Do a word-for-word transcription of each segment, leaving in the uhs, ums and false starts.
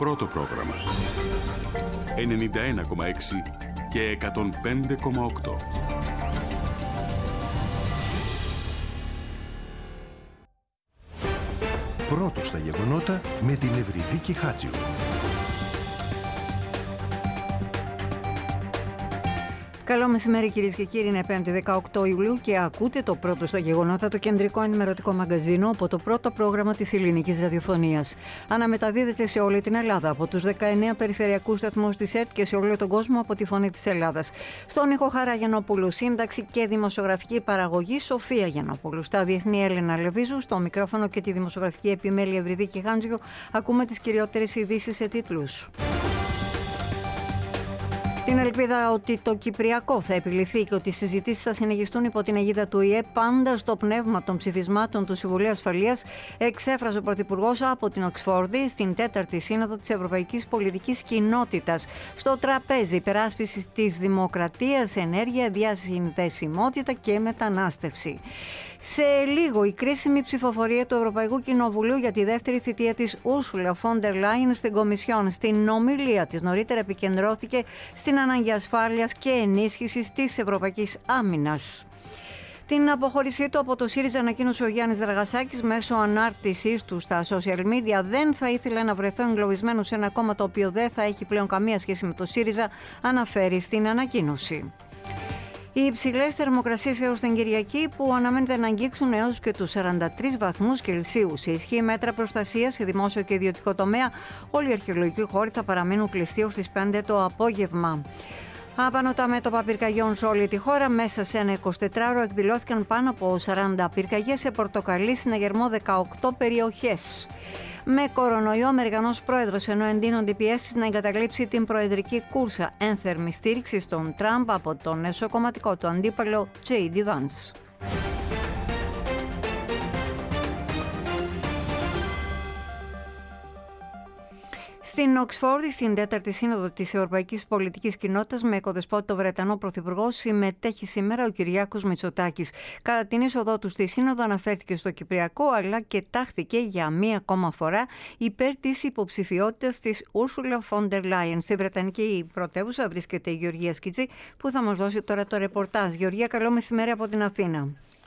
Πρώτο πρόγραμμα. ενενήντα ένα κόμμα έξι και εκατόν πέντε κόμμα οκτώ. Πρώτο στα γεγονότα με την Ευρυδίκη Χάτζιου. Καλό μεσημέρι κυρίες και κύριοι, είναι πέμπτη δεκαοκτώ Ιουλίου και ακούτε το πρώτο στα γεγονότα, το κεντρικό ενημερωτικό μαγκαζίνο από το πρώτο πρόγραμμα της ελληνικής ραδιοφωνίας. Αναμεταδίδεται σε όλη την Ελλάδα από τους δεκαεννέα περιφερειακούς σταθμούς της ΕΡΤ και σε όλο τον κόσμο από τη Φωνή της Ελλάδας. Στον ήχο Χαρά Γιαννόπουλου, σύνταξη και δημοσιογραφική παραγωγή Σοφία Γιαννόπουλου. Στα διεθνή Έλενα Λεβίζου, στο μικρόφωνο και τη δημοσιογραφική επιμέλεια Ευρυδίκη Χάντζιου, ακούμε τις κυριότερες ειδήσεις σε τίτλους. Την ελπίδα ότι το Κυπριακό θα επιληθεί και ότι οι συζητήσεις θα συνεχιστούν υπό την αιγίδα του ΙΕ, πάντα στο πνεύμα των ψηφισμάτων του Συμβουλίου Ασφαλείας, εξέφρασε ο Πρωθυπουργός από την Οξφόρδη στην τέταρτη Σύνοδο της Ευρωπαϊκής Πολιτικής Κοινότητας. Στο τραπέζι υπεράσπισης της δημοκρατίας, ενέργεια, διασυνδεσιμότητα και μετανάστευση. Σε λίγο η κρίσιμη ψηφοφορία του Ευρωπαϊκού Κοινοβουλίου για τη δεύτερη θητεία της Ursula von der Leyen στην Κομισιόν. Στην ομιλία της νωρίτερα επικεντρώθηκε στην ανάγκη ασφάλειας και ενίσχυσης της ευρωπαϊκής άμυνας. Την αποχώρησή του από το ΣΥΡΙΖΑ ανακοίνωσε ο Γιάννης Δραγασάκης μέσω ανάρτησής του στα social media. Δεν θα ήθελα να βρεθώ εγκλωβισμένο σε ένα κόμμα το οποίο δεν θα έχει πλέον καμία σχέση με το ΣΥΡΙΖΑ, αναφέρει στην ανακοίνωση. Οι υψηλές θερμοκρασίες έως την Κυριακή, που αναμένεται να αγγίξουν έως και τους σαράντα τρεις βαθμούς Κελσίου. Σε ισχύ μέτρα προστασίας σε δημόσιο και ιδιωτικό τομέα, όλοι οι αρχαιολογικοί χώροι θα παραμείνουν κλειστοί ως τις πέντε το απόγευμα. Άπανω τα μέτωπα πυρκαγιών σε όλη τη χώρα. Μέσα σε ένα εικοσιτετράωρο εκδηλώθηκαν πάνω από σαράντα πυρκαγιές σε πορτοκαλί συναγερμό δεκαοκτώ περιοχές. Με κορονοϊό, ο Αμερικανός πρόεδρος, ενώ εντείνονται οι πιέσεις να εγκαταλείψει την προεδρική κούρσα, ένθερμη στήριξη στον Τραμπ από τον εσωκομματικό του αντίπαλο τζέι ντι Vance. Στην Οξφόρδη, στην τέταρτη Σύνοδο της Ευρωπαϊκής Πολιτικής Κοινότητας, με οικοδεσπότη το Βρετανό Πρωθυπουργό, συμμετέχει σήμερα ο Κυριάκος Μητσοτάκης. Κατά την είσοδό του στη Σύνοδο αναφέρθηκε στο Κυπριακό, αλλά και τάχθηκε για μία ακόμα φορά υπέρ της υποψηφιότητας της Ursula von der Leyen. Στη Βρετανική πρωτεύουσα βρίσκεται η Γεωργία Σκιτζή, που θα μας δώσει τώρα το ρεπορτάζ. Γεωργία, καλό μεσημέρι από την Αθήνα.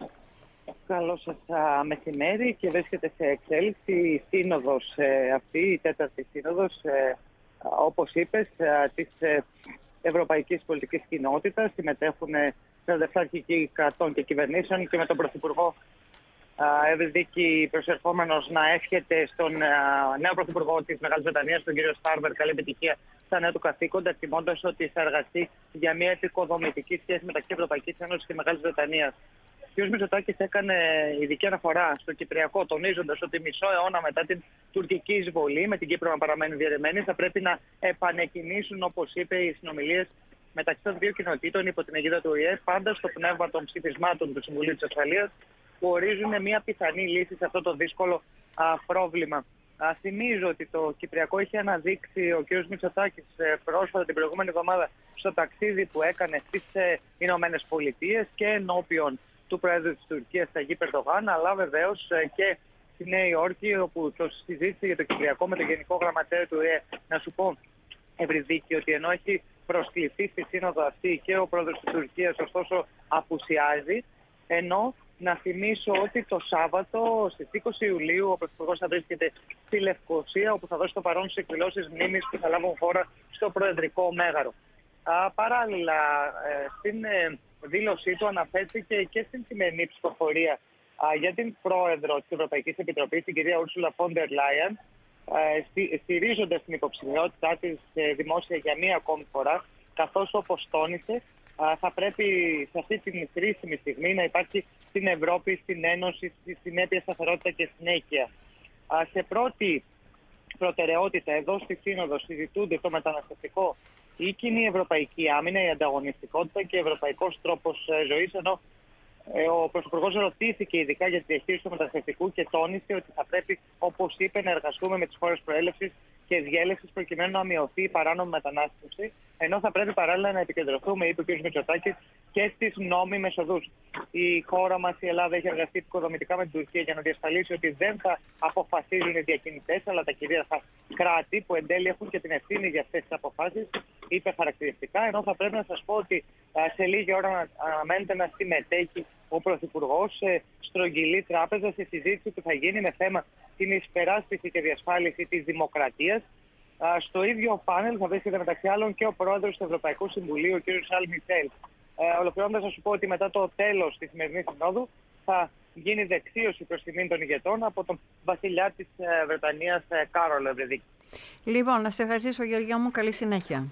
Καλό σας μεσημέρι, και βρίσκεται σε εξέλιξη η σύνοδος ε, αυτή, η τέταρτη σύνοδος, ε, όπως είπες, ε, της ε, Ευρωπαϊκής Πολιτικής Κοινότητας. Συμμετέχουν σαράντα επτά αρχικοί κρατών και κυβερνήσεων, και με τον Πρωθυπουργό ε, Ευρυδίκη προσερχόμενος να εύχεται στον ε, νέο Πρωθυπουργό της Μεγάλης Βρετανίας, τον κύριο Στάρμερ, καλή επιτυχία στα νέα του καθήκοντα, εκτιμώντας ότι θα εργαστεί για μια επικοδομητική σχέση μεταξύ Ευρωπαϊκής Ένωσης και Μεγάλης Βρετανίας. Ο κ. Μητσοτάκης έκανε ειδική αναφορά στο Κυπριακό, τονίζοντας ότι μισό αιώνα μετά την τουρκική εισβολή, με την Κύπρο να παραμένει διαιρεμένη, θα πρέπει να επανεκκινήσουν, όπως είπε, οι συνομιλίες μεταξύ των δύο κοινοτήτων υπό την αιγίδα του ΟΗΕ, πάντα στο πνεύμα των ψηφισμάτων του Συμβουλίου της Ασφαλείας, που ορίζουν μια πιθανή λύση σε αυτό το δύσκολο α, πρόβλημα. Α, θυμίζω ότι το Κυπριακό είχε αναδείξει ο κ. Μητσοτάκης πρόσφατα την προηγούμενη εβδομάδα στο ταξίδι που έκανε στις Ηνωμένες Πολιτείες και ενώπιον του Πρόεδρου της Τουρκίας, Ταγίπ Ερντογάν, αλλά βεβαίως και στη Νέα Υόρκη, όπου το συζήτησε για το Κυπριακό με τον Γενικό Γραμματέα του ΟΗΕ. Να σου πω, Ευρυδίκη, ότι ενώ έχει προσκληθεί στη σύνοδο αυτή και ο Πρόεδρος της Τουρκίας, ωστόσο απουσιάζει, ενώ να θυμίσω ότι το Σάββατο στις είκοσι Ιουλίου ο Πρωθυπουργός θα βρίσκεται στη Λευκοσία, όπου θα δώσει το παρόν στις εκδηλώσεις μνήμης που θα λάβουν χώρα στο Προεδρικό Μέγαρο. Α, παράλληλα, ε, στην ε, δήλωσή του αναφέρθηκε και στην σημερινή ψηφοφορία α, για την πρόεδρο της Ευρωπαϊκής Επιτροπής, την κυρία Ursula von der Leyen, ε, στηρίζοντας την υποψηφιότητά της ε, δημόσια για μία ακόμη φορά, καθώς, όπως τόνισε, α, θα πρέπει σε αυτή την κρίσιμη στιγμή να υπάρχει στην Ευρώπη, στην Ένωση, στη συνέπεια, σταθερότητα και συνέχεια. Α, σε πρώτη προτεραιότητα εδώ στη Σύνοδο συζητούνται το μεταναστευτικό, η κοινή ευρωπαϊκή άμυνα, η ανταγωνιστικότητα και ο ευρωπαϊκός τρόπος ζωής, ενώ ο Πρωθυπουργός ρωτήθηκε ειδικά για τη διαχείριση του μεταναστευτικού και τόνισε ότι θα πρέπει, όπως είπε, να εργαστούμε με τις χώρες προέλευσης και διέλευσης προκειμένου να μειωθεί η παράνομη μετανάστευση, ενώ θα πρέπει παράλληλα να επικεντρωθούμε, είπε ο κ. Μητσοτάκης, και στις νόμιμες οδούς. Η χώρα μας, η Ελλάδα, έχει εργαστεί επικοδομητικά με την Τουρκία για να διασφαλίσει ότι δεν θα αποφασίζουν οι διακινητές, αλλά τα κυρίαρχα κράτη που εν τέλει έχουν και την ευθύνη για αυτές τις αποφάσεις, είπε χαρακτηριστικά. Ενώ θα πρέπει να σας πω ότι σε λίγη ώρα αναμένεται να συμμετέχει ο Πρωθυπουργός σε στρογγυλή τράπεζα σε συζήτηση που θα γίνει με θέμα την υπεράσπιση και διασφάλιση της δημοκρατίας. Στο ίδιο πάνελ θα βρίσκεται μεταξύ άλλων και ο πρόεδρος του Ευρωπαϊκού Συμβουλίου, ο κ. Σαρλ Μισελ. Ε, Ολοκληρώνοντας, να σου πω ότι μετά το τέλος της σημερινής συνόδου θα γίνει δεξίωση προς τιμήν των ηγετών από τον βασιλιά της ε, Βρετανίας, ε, Κάρολο Ευρεδίκη. Λοιπόν, να σε ευχαριστήσω, Γεωργία μου. Καλή συνέχεια.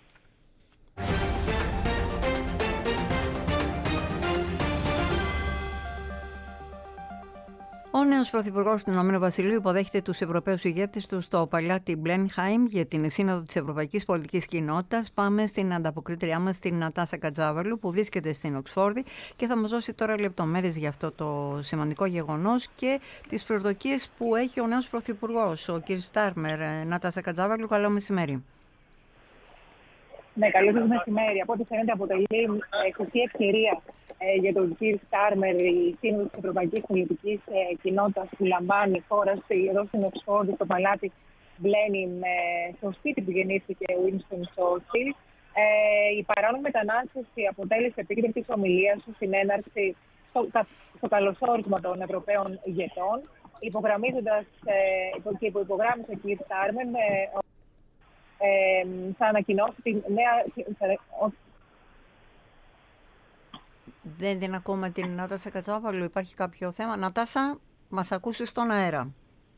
Ο νέος πρωθυπουργός του Ηνωμένου Βασιλείου υποδέχεται τους Ευρωπαίους ηγέτες του στο παλάτι Μπλένχαιμ για την Σύνοδο της Ευρωπαϊκής Πολιτικής Κοινότητας. Πάμε στην ανταποκρίτριά μας, την Νατάσα Κατζάβαλου, που βρίσκεται στην Οξφόρδη και θα μας δώσει τώρα λεπτομέρειες για αυτό το σημαντικό γεγονός και τις προσδοκίες που έχει ο νέος πρωθυπουργός, ο κ. Στάρμερ. Νατάσα Κατζάβαλου, καλό μεσημέρι. Ναι, καλό σας μεσημέρι. Από ό,τι φαίνεται, αποτελεί εξαιρετική ευκαιρία ε, για τον κύριο Στάρμερ η Σύνοδος της Ευρωπαϊκής Πολιτικής ε, Κοινότητας που λαμβάνει η χώρα εδώ στην Οξφόρδη, στο παλάτι Μπλένιμ, ε, στο σπίτι που γεννήθηκε ο Winston Churchill. Ε, η παράνομη μετανάστευση αποτέλεσε επίκεντρο της ομιλίας του στην έναρξη στο, στο καλωσόρισμα των Ευρωπαίων ηγετών, υπογραμμίζοντας ε, και υπογράμμισε ο κ. Στάρμερ ε, Ε, θα ανακοινώσει την νέα... Δεν την ακούμε την Νατάσα Κατζάβαλου, υπάρχει κάποιο θέμα. Νατάσα, μας ακούσεις στον αέρα.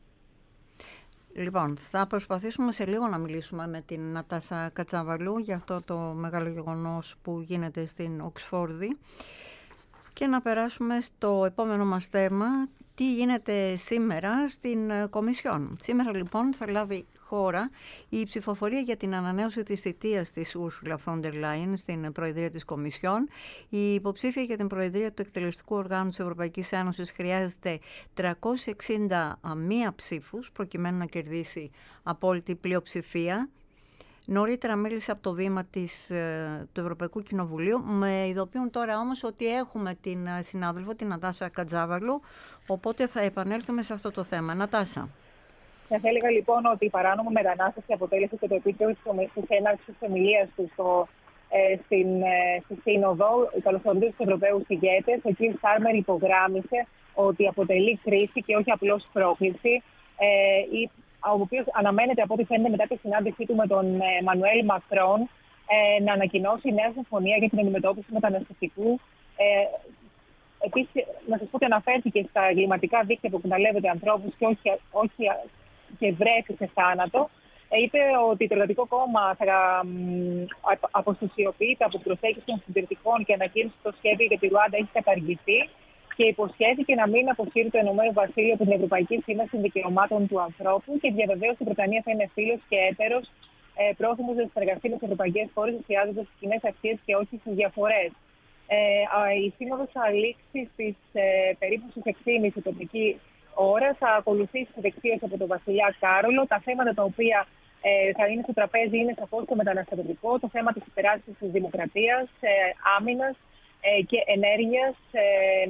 Λοιπόν, θα προσπαθήσουμε σε λίγο να μιλήσουμε με την Νατάσα Κατζάβαλου για αυτό το μεγάλο γεγονός που γίνεται στην Οξφόρδη και να περάσουμε στο επόμενο μας θέμα, τι γίνεται σήμερα στην Κομισιόν. Σήμερα λοιπόν θα λάβει χώρα η ψηφοφορία για την ανανέωση της θητείας της Ursula von der Leyen στην Προεδρία της Κομισιόν. Η υποψήφια για την Προεδρία του Εκτελεστικού Οργάνου της Ευρωπαϊκής Ένωσης χρειάζεται τριακόσιες εξήντα μία ψήφους προκειμένου να κερδίσει απόλυτη πλειοψηφία. Νωρίτερα μίλησε από το βήμα της, του Ευρωπαϊκού Κοινοβουλίου. Με ειδοποιούν τώρα όμως ότι έχουμε την συνάδελφο, την Νατάσα Κατζάβαλου, οπότε θα επανέλθουμε σε αυτό το θέμα. Νατάσα. Θα έλεγα λοιπόν ότι η παράνομη μετανάστευση αποτέλεσε και το επίκεντρο της έναρξης της ομιλίας του στο, ε, στην, ε, στη Σύνοδο. Καλωσορίζοντας τους Ευρωπαίους ηγέτες, ο κ. Στάρμερ υπογράμμισε ότι αποτελεί κρίση και όχι απλώς πρόκληση. Ε, η, ο οποίος αναμένεται, από ό,τι φαίνεται μετά τη συνάντησή του με τον ε, Μανουέλ Μακρόν, ε, να ανακοινώσει νέα συμφωνία για την αντιμετώπιση μεταναστευτικού. Ε, Επίσης, να σας πω ότι αναφέρθηκε στα εγκληματικά δίκτυα που εκμεταλλεύεται ανθρώπους και όχι, όχι και βρέσει σε θάνατο. Ε, είπε ότι το Εργατικό Κόμμα θα αποστασιοποιείται από προσέγγιση των συντηρητικών και ανακοίνωσε το σχέδιο για τη Ρουάντα έχει καταργηθεί και υποσχέθηκε να μην αποσύρει το Ηνωμένο Βασίλειο από την Ευρωπαϊκή Σύμβαση Δικαιωμάτων του Ανθρώπου και διαβεβαίωσε ότι η Βρετανία θα είναι φίλος και έτερος ε, πρόθυμος να συνεργαστεί με τις ευρωπαϊκές χώρες, εστιάζοντας στις κοινές αξίες και όχι στις διαφορές. Ε, η Σύνοδος θα λήξει στις ε, περίπου στις έξι και μισή τοπική ώρα. Θα ακολουθήσει τη δεξίωση από τον βασιλιά Κάρολο. Τα θέματα τα οποία ε, θα είναι στο τραπέζι είναι σαφώς το μεταναστευτικό, το θέμα της υπεράσπισης της δημοκρατίας, ε, άμυνας ε, και ενέργειας, ε,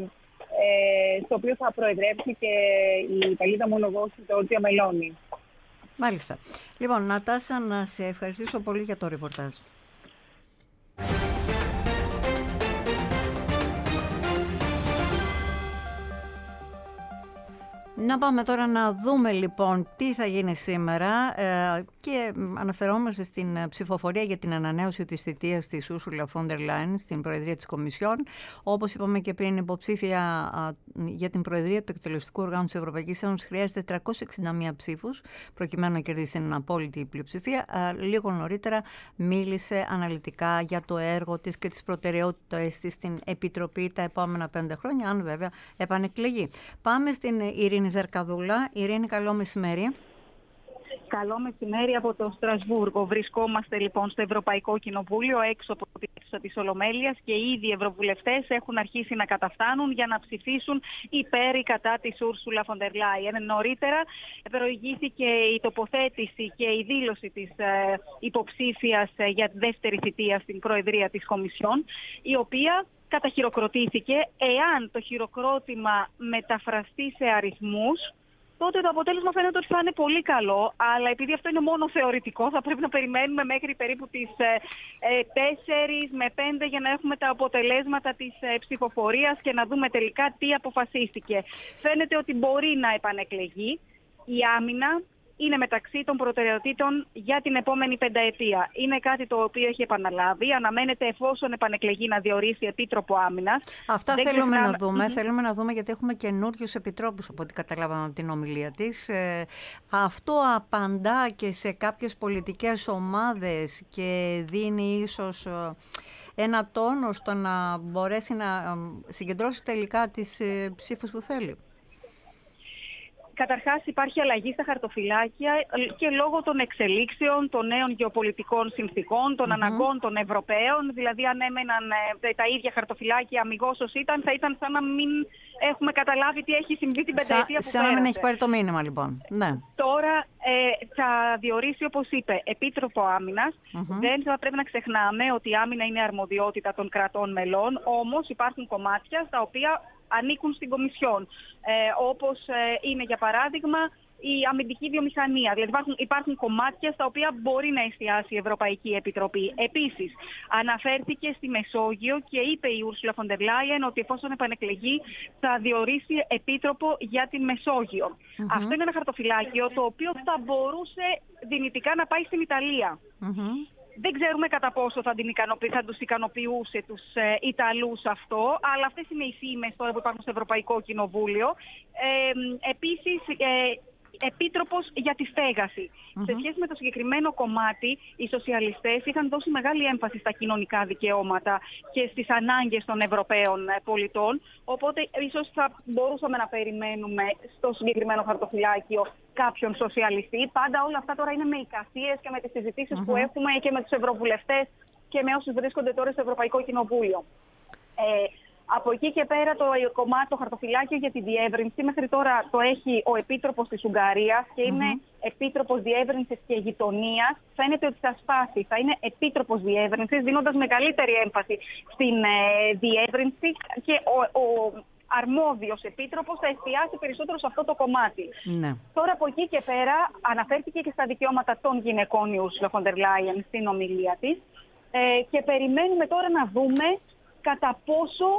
ε, στο οποίο θα προεδρεύσει και η Ιταλίδα ομολογός του Τζόρτζια Μελόνι. Μάλιστα. Λοιπόν, Νατάσα, να σε ευχαριστήσω πολύ για το ρεπορτάζ. Να πάμε τώρα να δούμε λοιπόν τι θα γίνει σήμερα ε, και αναφερόμαστε στην ψηφοφορία για την ανανέωση της θητείας της Ursula von der Leyen στην Προεδρία της Κομισιόν. Όπως είπαμε και πριν, υποψήφια α, για την Προεδρία του Εκτελεστικού Οργάνου της Ευρωπαϊκής Ένωσης χρειάζεται τριακόσιες εξήντα μία ψήφους προκειμένου να κερδίσει την απόλυτη πλειοψηφία. Α, λίγο νωρίτερα μίλησε αναλυτικά για το έργο της και τις προτεραιότητες της στην Επιτροπή τα επόμενα πέντε χρόνια, αν βέβαια επανεκλεγεί. Πάμε στην Ειρήνη Ζαρκαδούλα. Ειρήνη, καλό μεσημέρι. Καλό μεσημέρι από το Στρασβούργο. Βρισκόμαστε λοιπόν στο Ευρωπαϊκό Κοινοβούλιο, έξω από τις αίθουσα της Ολομέλειας και ήδη οι ευρωβουλευτές έχουν αρχίσει να καταφτάνουν για να ψηφίσουν υπέρ ή κατά της Ούρσουλα φον ντερ Λάιεν. Νωρίτερα προηγήθηκε η τοποθέτηση και η δήλωση της ε, υποψήφιας ε, για δεύτερη θητεία στην Προεδρία της Κομισιόν, η οποία καταχειροκροτήθηκε. Εάν το χειροκρότημα μεταφραστεί σε αριθμούς, τότε το αποτέλεσμα φαίνεται ότι θα είναι πολύ καλό, αλλά επειδή αυτό είναι μόνο θεωρητικό, θα πρέπει να περιμένουμε μέχρι περίπου τις τέσσερις με πέντε για να έχουμε τα αποτελέσματα της ε, ψηφοφορίας και να δούμε τελικά τι αποφασίστηκε. Φαίνεται ότι μπορεί να επανεκλεγεί. Η άμυνα είναι μεταξύ των προτεραιοτήτων για την επόμενη πενταετία. Είναι κάτι το οποίο έχει επαναλάβει. Αναμένεται, εφόσον επανεκλεγεί, να διορίσει επίτροπο άμυνας. Αυτά Δεν θέλουμε ξεχνάμε... να δούμε. Mm-hmm. Θέλουμε να δούμε, γιατί έχουμε καινούριους επιτρόπους, από ό,τι καταλάβαμε από την ομιλία της. Ε, αυτό απαντά και σε κάποιες πολιτικές ομάδες και δίνει ίσως ε, ένα τόνο στο να μπορέσει να ε, συγκεντρώσει τελικά τις ε, ψήφους που θέλει. Καταρχάς υπάρχει αλλαγή στα χαρτοφυλάκια και λόγω των εξελίξεων, των νέων γεωπολιτικών συνθηκών, των mm-hmm. αναγκών των Ευρωπαίων. Δηλαδή αν έμεναν ε, τα ίδια χαρτοφυλάκια αμιγώς ως ήταν, θα ήταν σαν να μην έχουμε καταλάβει τι έχει συμβεί την πενταετία που σαν να μην έχει πάρει το μήνυμα, λοιπόν. Ναι. Τώρα ε, θα διορίσει, όπως είπε, επίτροπο άμυνας. Mm-hmm. Δεν θα πρέπει να ξεχνάμε ότι η άμυνα είναι αρμοδιότητα των κρατών μελών, όμως υπάρχουν κομμάτια στα οποία ανήκουν στην Κομισιόν, ε, όπως ε, είναι για παράδειγμα η αμυντική βιομηχανία. Δηλαδή υπάρχουν, υπάρχουν κομμάτια στα οποία μπορεί να εστιάσει η Ευρωπαϊκή Επιτροπή. Επίσης, αναφέρθηκε στη Μεσόγειο και είπε η Ούρσουλα φον ντερ Λάιεν ότι εφόσον επανεκλεγεί θα διορίσει επίτροπο για την Μεσόγειο. Mm-hmm. Αυτό είναι ένα χαρτοφυλάκιο το οποίο θα μπορούσε δυνητικά να πάει στην Ιταλία. Mm-hmm. Δεν ξέρουμε κατά πόσο θα, την ικανοποιη, θα τους ικανοποιούσε τους ε, Ιταλούς αυτό, αλλά αυτές είναι οι φήμες τώρα που υπάρχουν στο Ευρωπαϊκό Κοινοβούλιο. Ε, επίσης, ε, επίτροπος για τη στέγαση. Mm-hmm. Σε σχέση με το συγκεκριμένο κομμάτι, οι σοσιαλιστές είχαν δώσει μεγάλη έμφαση στα κοινωνικά δικαιώματα και στις ανάγκες των Ευρωπαίων πολιτών, οπότε ίσως θα μπορούσαμε να περιμένουμε στο συγκεκριμένο χαρτοφυλάκιο κάποιον σοσιαλιστή. Πάντα όλα αυτά τώρα είναι με εικασίες και με τις συζητήσεις mm-hmm. που έχουμε και με τους ευρωβουλευτές και με όσους βρίσκονται τώρα στο Ευρωπαϊκό Κοινοβούλιο. Ε, Από εκεί και πέρα το κομμάτι, το χαρτοφυλάκιο για τη διεύρυνση, μέχρι τώρα το έχει ο Επίτροπος της Ουγγαρίας και είναι mm-hmm. Επίτροπος Διεύρυνσης και Γειτονίας. Φαίνεται ότι θα σπάσει, θα είναι Επίτροπος Διεύρυνσης, δίνοντας μεγαλύτερη έμφαση στην ε, διεύρυνση και ο, ο αρμόδιος Επίτροπος θα εστιάσει περισσότερο σε αυτό το κομμάτι. Ναι. Τώρα από εκεί και πέρα αναφέρθηκε και στα δικαιώματα των γυναικών η Ούρσουλα φον ντερ Λάιεν στην ομιλία της ε, και περιμένουμε τώρα να δούμε κατά πόσο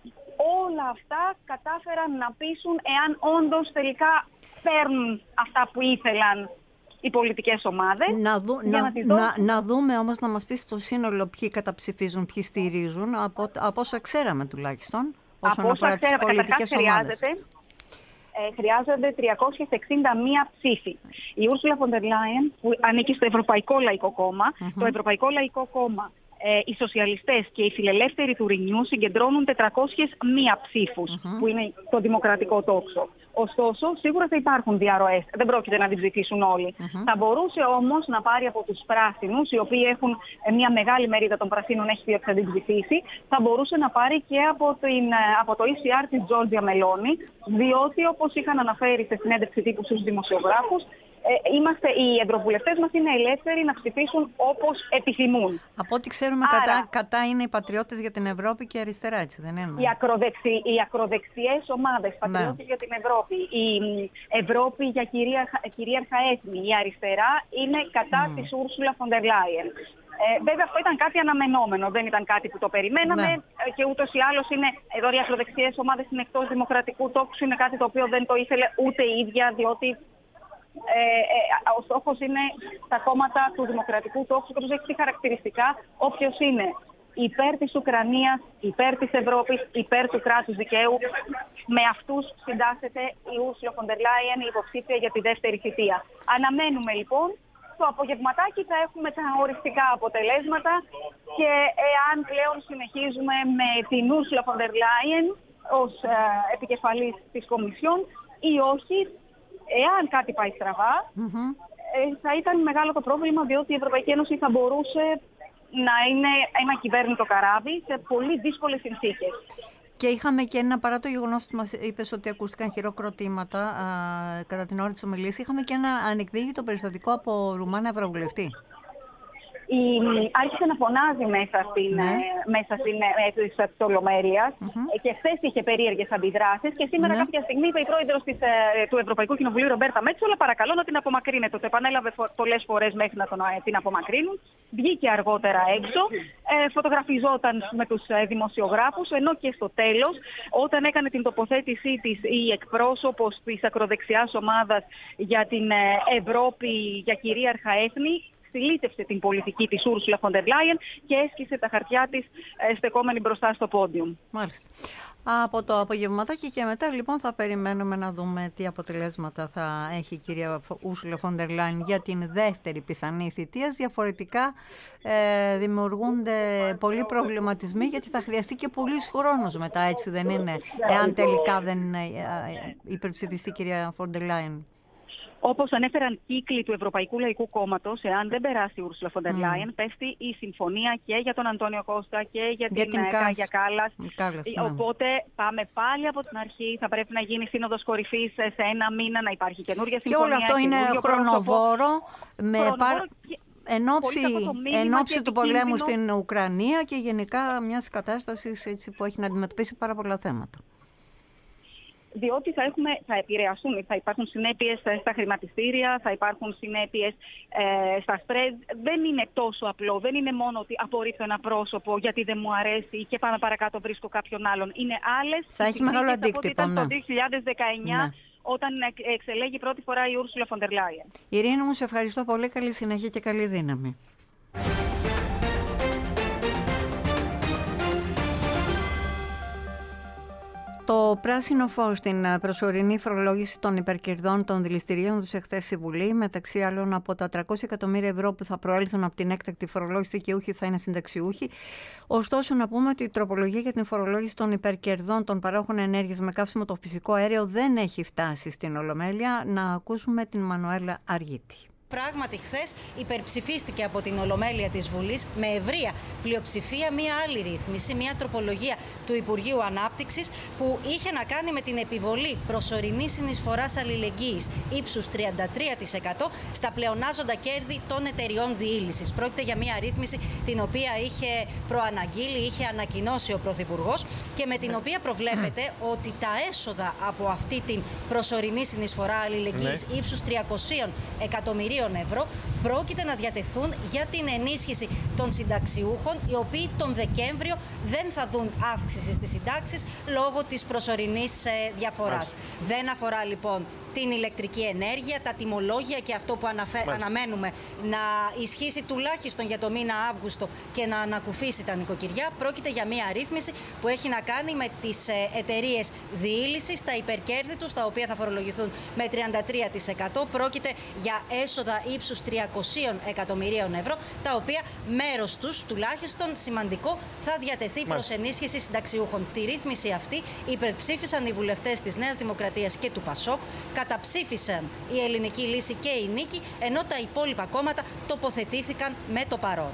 όλα αυτά κατάφεραν να πείσουν, εάν όντως τελικά παίρνουν αυτά που ήθελαν οι πολιτικές ομάδες. Να, δου, να, να, να, να δούμε όμως, να μας πει στο σύνολο ποιοι καταψηφίζουν, ποιοι στηρίζουν, από, από όσα ξέραμε τουλάχιστον, όσον αφορά τις πολιτικές ομάδες. Ε, χρειάζονται τριακόσιες εξήντα μία ψήφοι. Η Ούρσουλα φον ντερ Λάιεν, που ανήκει στο Ευρωπαϊκό Λαϊκό Κόμμα, mm-hmm. το Ευρωπαϊκό Λαϊκό Κόμμα, Ε, οι σοσιαλιστές και οι φιλελεύθεροι του Renew συγκεντρώνουν τετρακόσιες μία ψήφους, mm-hmm. που είναι το δημοκρατικό τόξο. Ωστόσο, σίγουρα θα υπάρχουν διαρροές. Δεν πρόκειται να την ψηφίσουν όλοι. Mm-hmm. Θα μπορούσε όμως να πάρει από τους πράσινους, οι οποίοι έχουν μια μεγάλη μερίδα των πρασίνων, έχει πει ότι θα την ψηφίσει, θα μπορούσε να πάρει και από, την, από το ι σι αρ της Τζόρτζια Μελόνι, διότι όπως είχαν αναφέρει σε συνέντευξη τύπου στους δημοσιογράφους, Ε, είμαστε, οι ευρωβουλευτές μας είναι ελεύθεροι να ψηφίσουν όπως επιθυμούν. Από ό,τι ξέρουμε, Άρα, κατά, κατά είναι οι πατριώτες για την Ευρώπη και αριστερά, έτσι δεν είναι? Οι, ακροδεξι, οι ακροδεξιές ομάδες, πατριώτες ναι. για την Ευρώπη, η Ευρώπη για κυρίαρχα, κυρίαρχα έθνη, η αριστερά είναι κατά mm. της Ούρσουλα φον ντερ Λάιεν. Ε, βέβαια αυτό ήταν κάτι αναμενόμενο, δεν ήταν κάτι που το περιμέναμε ναι. και ούτως ή άλλως είναι, εδώ οι ακροδεξιές ομάδες είναι εκτός δημοκρατικού τόξου, είναι κάτι το οποίο δεν το ήθελε ούτε η ίδια, διότι Ε, ε, ο στόχος είναι τα κόμματα του δημοκρατικού τόξου και τους έχει πει χαρακτηριστικά όποιος είναι υπέρ της Ουκρανίας, υπέρ της Ευρώπης, υπέρ του κράτους δικαίου. Με αυτούς συντάσσεται η Ούρσουλα φον ντερ Λάιεν, η υποψήφια για τη δεύτερη θητεία. Αναμένουμε λοιπόν, το απογευματάκι θα έχουμε τα οριστικά αποτελέσματα και εάν πλέον συνεχίζουμε με την Ούρσουλα φον ντερ Λάιεν ως ε, επικεφαλής της Κομισιόν ή όχι. Εάν κάτι πάει στραβά, mm-hmm. ε, θα ήταν μεγάλο το πρόβλημα, διότι η Ευρωπαϊκή Ένωση θα μπορούσε να είναι ένα κυβέρνητο καράβι σε πολύ δύσκολες συνθήκες. Και είχαμε και ένα, παρά το γεγονός ότι μας είπες ότι ακούστηκαν χειροκροτήματα α, κατά την ώρα της ομιλίας, είχαμε και ένα ανεκδίγητο περιστατικό από Ρουμάνα Ευρωβουλευτή. Η, άρχισε να φωνάζει μέσα στην, ναι. ε, μέσα στην αίθουσα της Ολομέλειας mm-hmm. και χθες είχε περίεργες αντιδράσεις και σήμερα ναι. κάποια στιγμή είπε η πρόεδρος της, ε, του Ευρωπαϊκού Κοινοβουλίου Ρομπέρτα Μέτσολα παρακαλώ να την απομακρύνετε. Το επανέλαβε φο, πολλές φορές μέχρι να τον, ε, την απομακρύνουν. Βγήκε αργότερα έξω, ε, φωτογραφιζόταν με τους ε, δημοσιογράφους, ενώ και στο τέλος όταν έκανε την τοποθέτησή της η εκπρόσωπος της ακροδεξιάς ομάδας για την ε, Ευρώπη για κυρίαρχα έθνη, συλλήτευσε την πολιτική της Ούρσουλα φον ντερ Λάιεν και έσκησε τα χαρτιά της ε, στεκόμενη μπροστά στο πόντιουμ. Μάλιστα. Από το απογευματάκι και μετά λοιπόν θα περιμένουμε να δούμε τι αποτελέσματα θα έχει η κυρία Ούρσουλα φον ντερ Λάιεν για την δεύτερη πιθανή θητεία. Διαφορετικά ε, δημιουργούνται πολλοί προβληματισμοί γιατί θα χρειαστεί και πολύς χρόνος μετά, έτσι δεν είναι, εάν τελικά δεν ε, υπερψηφιστεί η κυρία φον ντερ Λάιεν. Όπως ανέφεραν κύκλοι του Ευρωπαϊκού Λαϊκού Κόμματος, εάν δεν περάσει η Ούρσουλα φον ντερ Λάιεν, mm. πέφτει η συμφωνία και για τον Αντώνιο Κώστα και για, για την Κάγια Κάλλας. Κάλλας, ναι. Οπότε πάμε πάλι από την αρχή. Θα πρέπει να γίνει σύνοδος κορυφής σε ένα μήνα, να υπάρχει καινούργια συμφωνία. Και όλο αυτό είναι χρονοβόρο. Με παρ... και... Εν ώψη του πολέμου κοινό... στην Ουκρανία και γενικά μιας κατάστασης έτσι, που έχει να αντιμετωπίσει πάρα πολλά θέματα. Διότι θα, έχουμε, θα επηρεαστούν, θα υπάρχουν συνέπειες στα χρηματιστήρια, θα υπάρχουν συνέπειες ε, στα spread. Δεν είναι τόσο απλό, δεν είναι μόνο ότι απορρίπτω ένα πρόσωπο γιατί δεν μου αρέσει και πάμε παρακάτω βρίσκω κάποιον άλλον. Είναι άλλες. Θα έχει μεγάλο αντίκτυπο. Ήταν ναι. το δύο χιλιάδες δεκαεννιά ναι. όταν εξελέγει πρώτη φορά η Ούρσουλα φον ντερ Λάιεν. Ειρήνη μου, σε ευχαριστώ πολύ. Καλή συνέχεια και καλή δύναμη. Το πράσινο φως στην προσωρινή φορολόγηση των υπερκερδών των δηληστηρίων τους εχθές στη Βουλή, μεταξύ άλλων από τα τριακόσια εκατομμύρια ευρώ που θα προέλθουν από την έκτακτη φορολόγηση, δικαιούχοι θα είναι συνταξιούχοι. Ωστόσο, να πούμε ότι η τροπολογία για την φορολόγηση των υπερκερδών των παρόχων ενέργειας με καύσιμο το φυσικό αέριο δεν έχει φτάσει στην Ολομέλεια. Να ακούσουμε την Μανουέλα Αργίτη. Πράγματι, χθες υπερψηφίστηκε από την Ολομέλεια της Βουλής με ευρεία πλειοψηφία μία άλλη ρύθμιση, μία τροπολογία του Υπουργείου Ανάπτυξης που είχε να κάνει με την επιβολή προσωρινής συνεισφοράς αλληλεγγύης ύψους τριάντα τρία τοις εκατό στα πλεονάζοντα κέρδη των εταιριών διήλυσης. Πρόκειται για μία ρύθμιση την οποία είχε προαναγγείλει, είχε ανακοινώσει ο Πρωθυπουργός και με την οποία προβλέπεται ότι τα έσοδα από αυτή την προσωρινή συνεισφορά αλληλεγγύης ναι. ύψους τριακόσια εκατομμυρίων ευρώ πρόκειται να διατεθούν για την ενίσχυση των συνταξιούχων, οι οποίοι τον Δεκέμβριο δεν θα δουν αύξηση στις συντάξεις λόγω της προσωρινής διαφοράς. Μάλιστα. Δεν αφορά λοιπόν την ηλεκτρική ενέργεια, τα τιμολόγια και αυτό που αναφε... αναμένουμε να ισχύσει τουλάχιστον για το μήνα Αύγουστο και να ανακουφίσει τα νοικοκυριά. Πρόκειται για μια ρύθμιση που έχει να κάνει με τις εταιρείες διήλυσης, τα υπερκέρδη τους, τα οποία θα φορολογηθούν με τριάντα τρία τοις εκατό. Πρόκειται για έσοδα ύψους τριακόσια εκατομμυρίων ευρώ, τα οποία μέρος τους, τουλάχιστον σημαντικό, θα διατεθεί προς ενίσχυση συνταξιούχων. Τη ρύθμιση αυτή υπερψήφισαν οι βουλευτές της Νέας Δημοκρατίας και του Πασόκ. Καταψήφισαν η Ελληνική Λύση και η Νίκη, ενώ τα υπόλοιπα κόμματα τοποθετήθηκαν με το παρόν.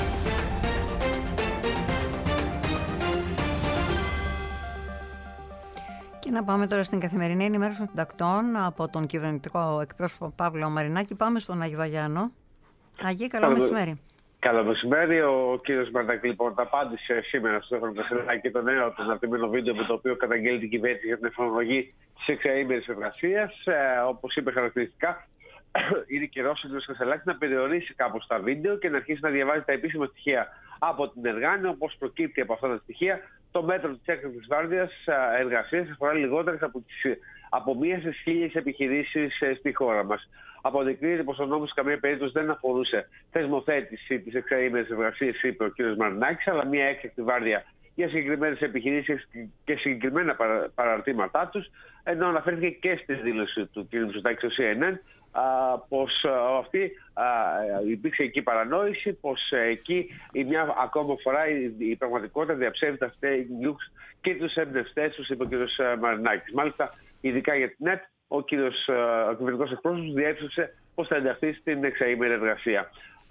Και να πάμε τώρα στην καθημερινή ενημέρωση των συντακτών από τον κυβερνητικό εκπρόσωπο Παύλο Μαρινάκη. Πάμε στον Άγιο Βαγιάνο. Αγί, καλό Καλό μεσημέρι. Καλό μεσημέρι. Ο κύριος Μαρινάκη λοιπόν τα απάντησε σήμερα στο Στέφανο Κασελάκη και το νέο του αναρτημένο βίντεο με το οποίο καταγγέλει την κυβέρνηση για την εφαρμογή της εξαήμερης εργασίας. Ε, όπως είπε χαρακτηριστικά, είναι καιρός ο κύριος Κασελάκης να περιορίσει κάπως τα βίντεο και να αρχίσει να διαβάζει τα επίσημα στοιχεία από την Εργάνη. Όπως προκύπτει από αυτά τα στοιχεία, το μέτρο της έκτακτης βάρδιας εργασίας αφορά λιγότερες από, τις, από μία στις χίλιες επιχειρήσεις στη χώρα μας. Αποδεικνύεται πως ο νόμος σε καμία περίπτωση δεν αφορούσε θεσμοθέτηση της εξαήμερης εργασίας, είπε ο κ. Μαρινάκης, αλλά μία έκτακτη βάρδια για συγκεκριμένες επιχειρήσεις και συγκεκριμένα παραρτήματά τους, ενώ αναφέρθηκε και στη δήλωση του κ. Μητσοτάκη στο σι εν εν πως αυτή α, υπήρξε εκεί παρανόηση, πως εκεί η μια ακόμα φορά η, η πραγματικότητα διαψεύδει τα fake news και τους εμπνευστές τους, είπε ο κ. Μαρινάκης. Μάλιστα, ειδικά για την ΕΤ, ο κ. κυβερνητικός εκπρόσωπος διέψευσε πως θα ενταχθεί στην εξαήμερη εργασία.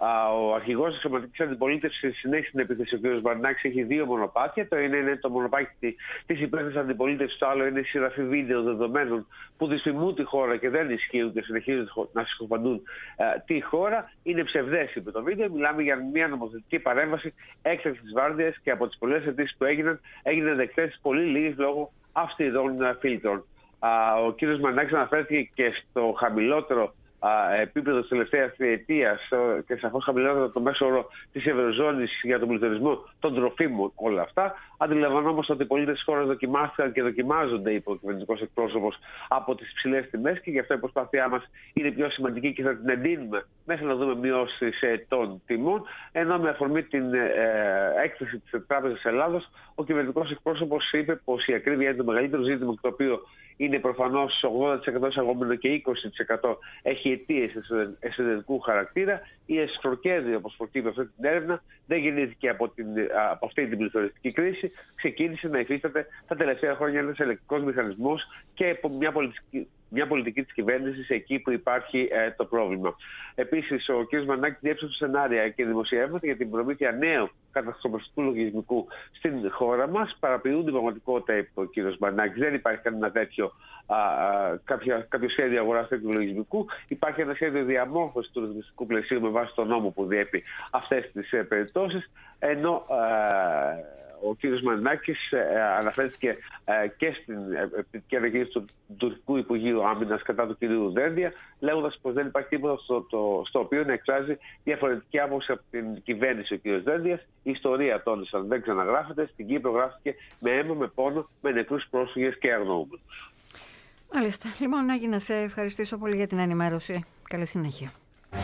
Ο αρχηγός της Σωματικής Αντιπολίτευσης συνέχισε την επίθεση. Ο κ. Βαρνάκης έχει δύο μονοπάτια. Το ένα είναι το μονοπάτι της υπεύθυνης αντιπολίτευσης, το άλλο είναι η συγγραφή βίντεο δεδομένων που δυσφημούν τη χώρα και δεν ισχύουν και συνεχίζουν να συκοφαντούν τη χώρα. Είναι ψευδές, είπε το βίντεο. Μιλάμε για μια νομοθετική παρέμβαση έκτακτης της βάρδιας και από τις πολλές αιτήσεις που έγιναν, έγιναν δεκτές πολύ λίγες λόγω αυστηρών φίλτρων. Ο κ. Μαρινάκης αναφέρθηκε και στο χαμηλότερο επίπεδο της τελευταίας τριετίας και σαφώς χαμηλότερο το μέσο όρο της Ευρωζώνης για τον πληθωρισμό των τροφίμων, όλα αυτά. Αντιλαμβανόμαστε ότι οι πολίτες της χώρας δοκιμάστηκαν και δοκιμάζονται, είπε ο κυβερνητικός εκπρόσωπος, από τις υψηλές τιμές και γι' αυτό η προσπάθειά μας είναι πιο σημαντική και θα την εντείνουμε μέχρι να δούμε μειώσεις των τιμών. Ενώ με αφορμή την ε, έκθεση της Τράπεζας Ελλάδος, ο κυβερνητικός εκπρόσωπος είπε πως η ακρίβεια είναι το μεγαλύτερο ζήτημα, το οποίο είναι προφανώς ογδόντα τοις εκατό εισαγόμενο και είκοσι τοις εκατό έχει αιτίες εσωτερικού χαρακτήρα. Η εσχροκέρδη, όπως προκύπτει αυτή την έρευνα, δεν γεννήθηκε από, την, από αυτή την πληθωριστική κρίση. Ξεκίνησε να υφίσταται τα τελευταία χρόνια ένας ελεκτικός μηχανισμός και μια πολιτική, μια πολιτική της κυβέρνησης εκεί που υπάρχει ε, το πρόβλημα. Επίσης, ο κ. Μαρινάκης διέψευσε σενάρια και δημοσιεύματα για την προμήθεια νέου κατασκοπιστικού λογισμικού στην χώρα μας. Παραποιούν την πραγματικότητα, είπε ο κ. Μαρινάκης. Δεν υπάρχει κανένα τέτοιο, α, α, κάποιο, κάποιο σχέδιο αγοράς τέτοιου λογισμικού. Υπάρχει ένα σχέδιο διαμόρφωσης του ρυθμιστικού πλαισίου με βάση τον νόμο που διέπει αυτές τις ε, περιπτώσεις. Ενώ α, ο κ. Μαρινάκης ε, αναφέρθηκε ε, και στην επιτυχία ανακοίνωση του τουρκικού Υπουργείου Άμυνας κατά του κ. Δένδια, λέγοντας πως δεν υπάρχει τίποτα στο, το, στο οποίο να εκφράζει διαφορετική άποψη από την κυβέρνηση ο κ. Δένδιας. Η ιστορία τόνισαν δεν ξαναγράφεται. Στην Κύπρο γράφτηκε με αίμα, με πόνο, με νεκρούς πρόσφυγες και αγνοούμενους. Μάλιστα. Λοιπόν, Νάκη, να σε ευχαριστήσω πολύ για την ενημέρωση. Καλή συνέχεια.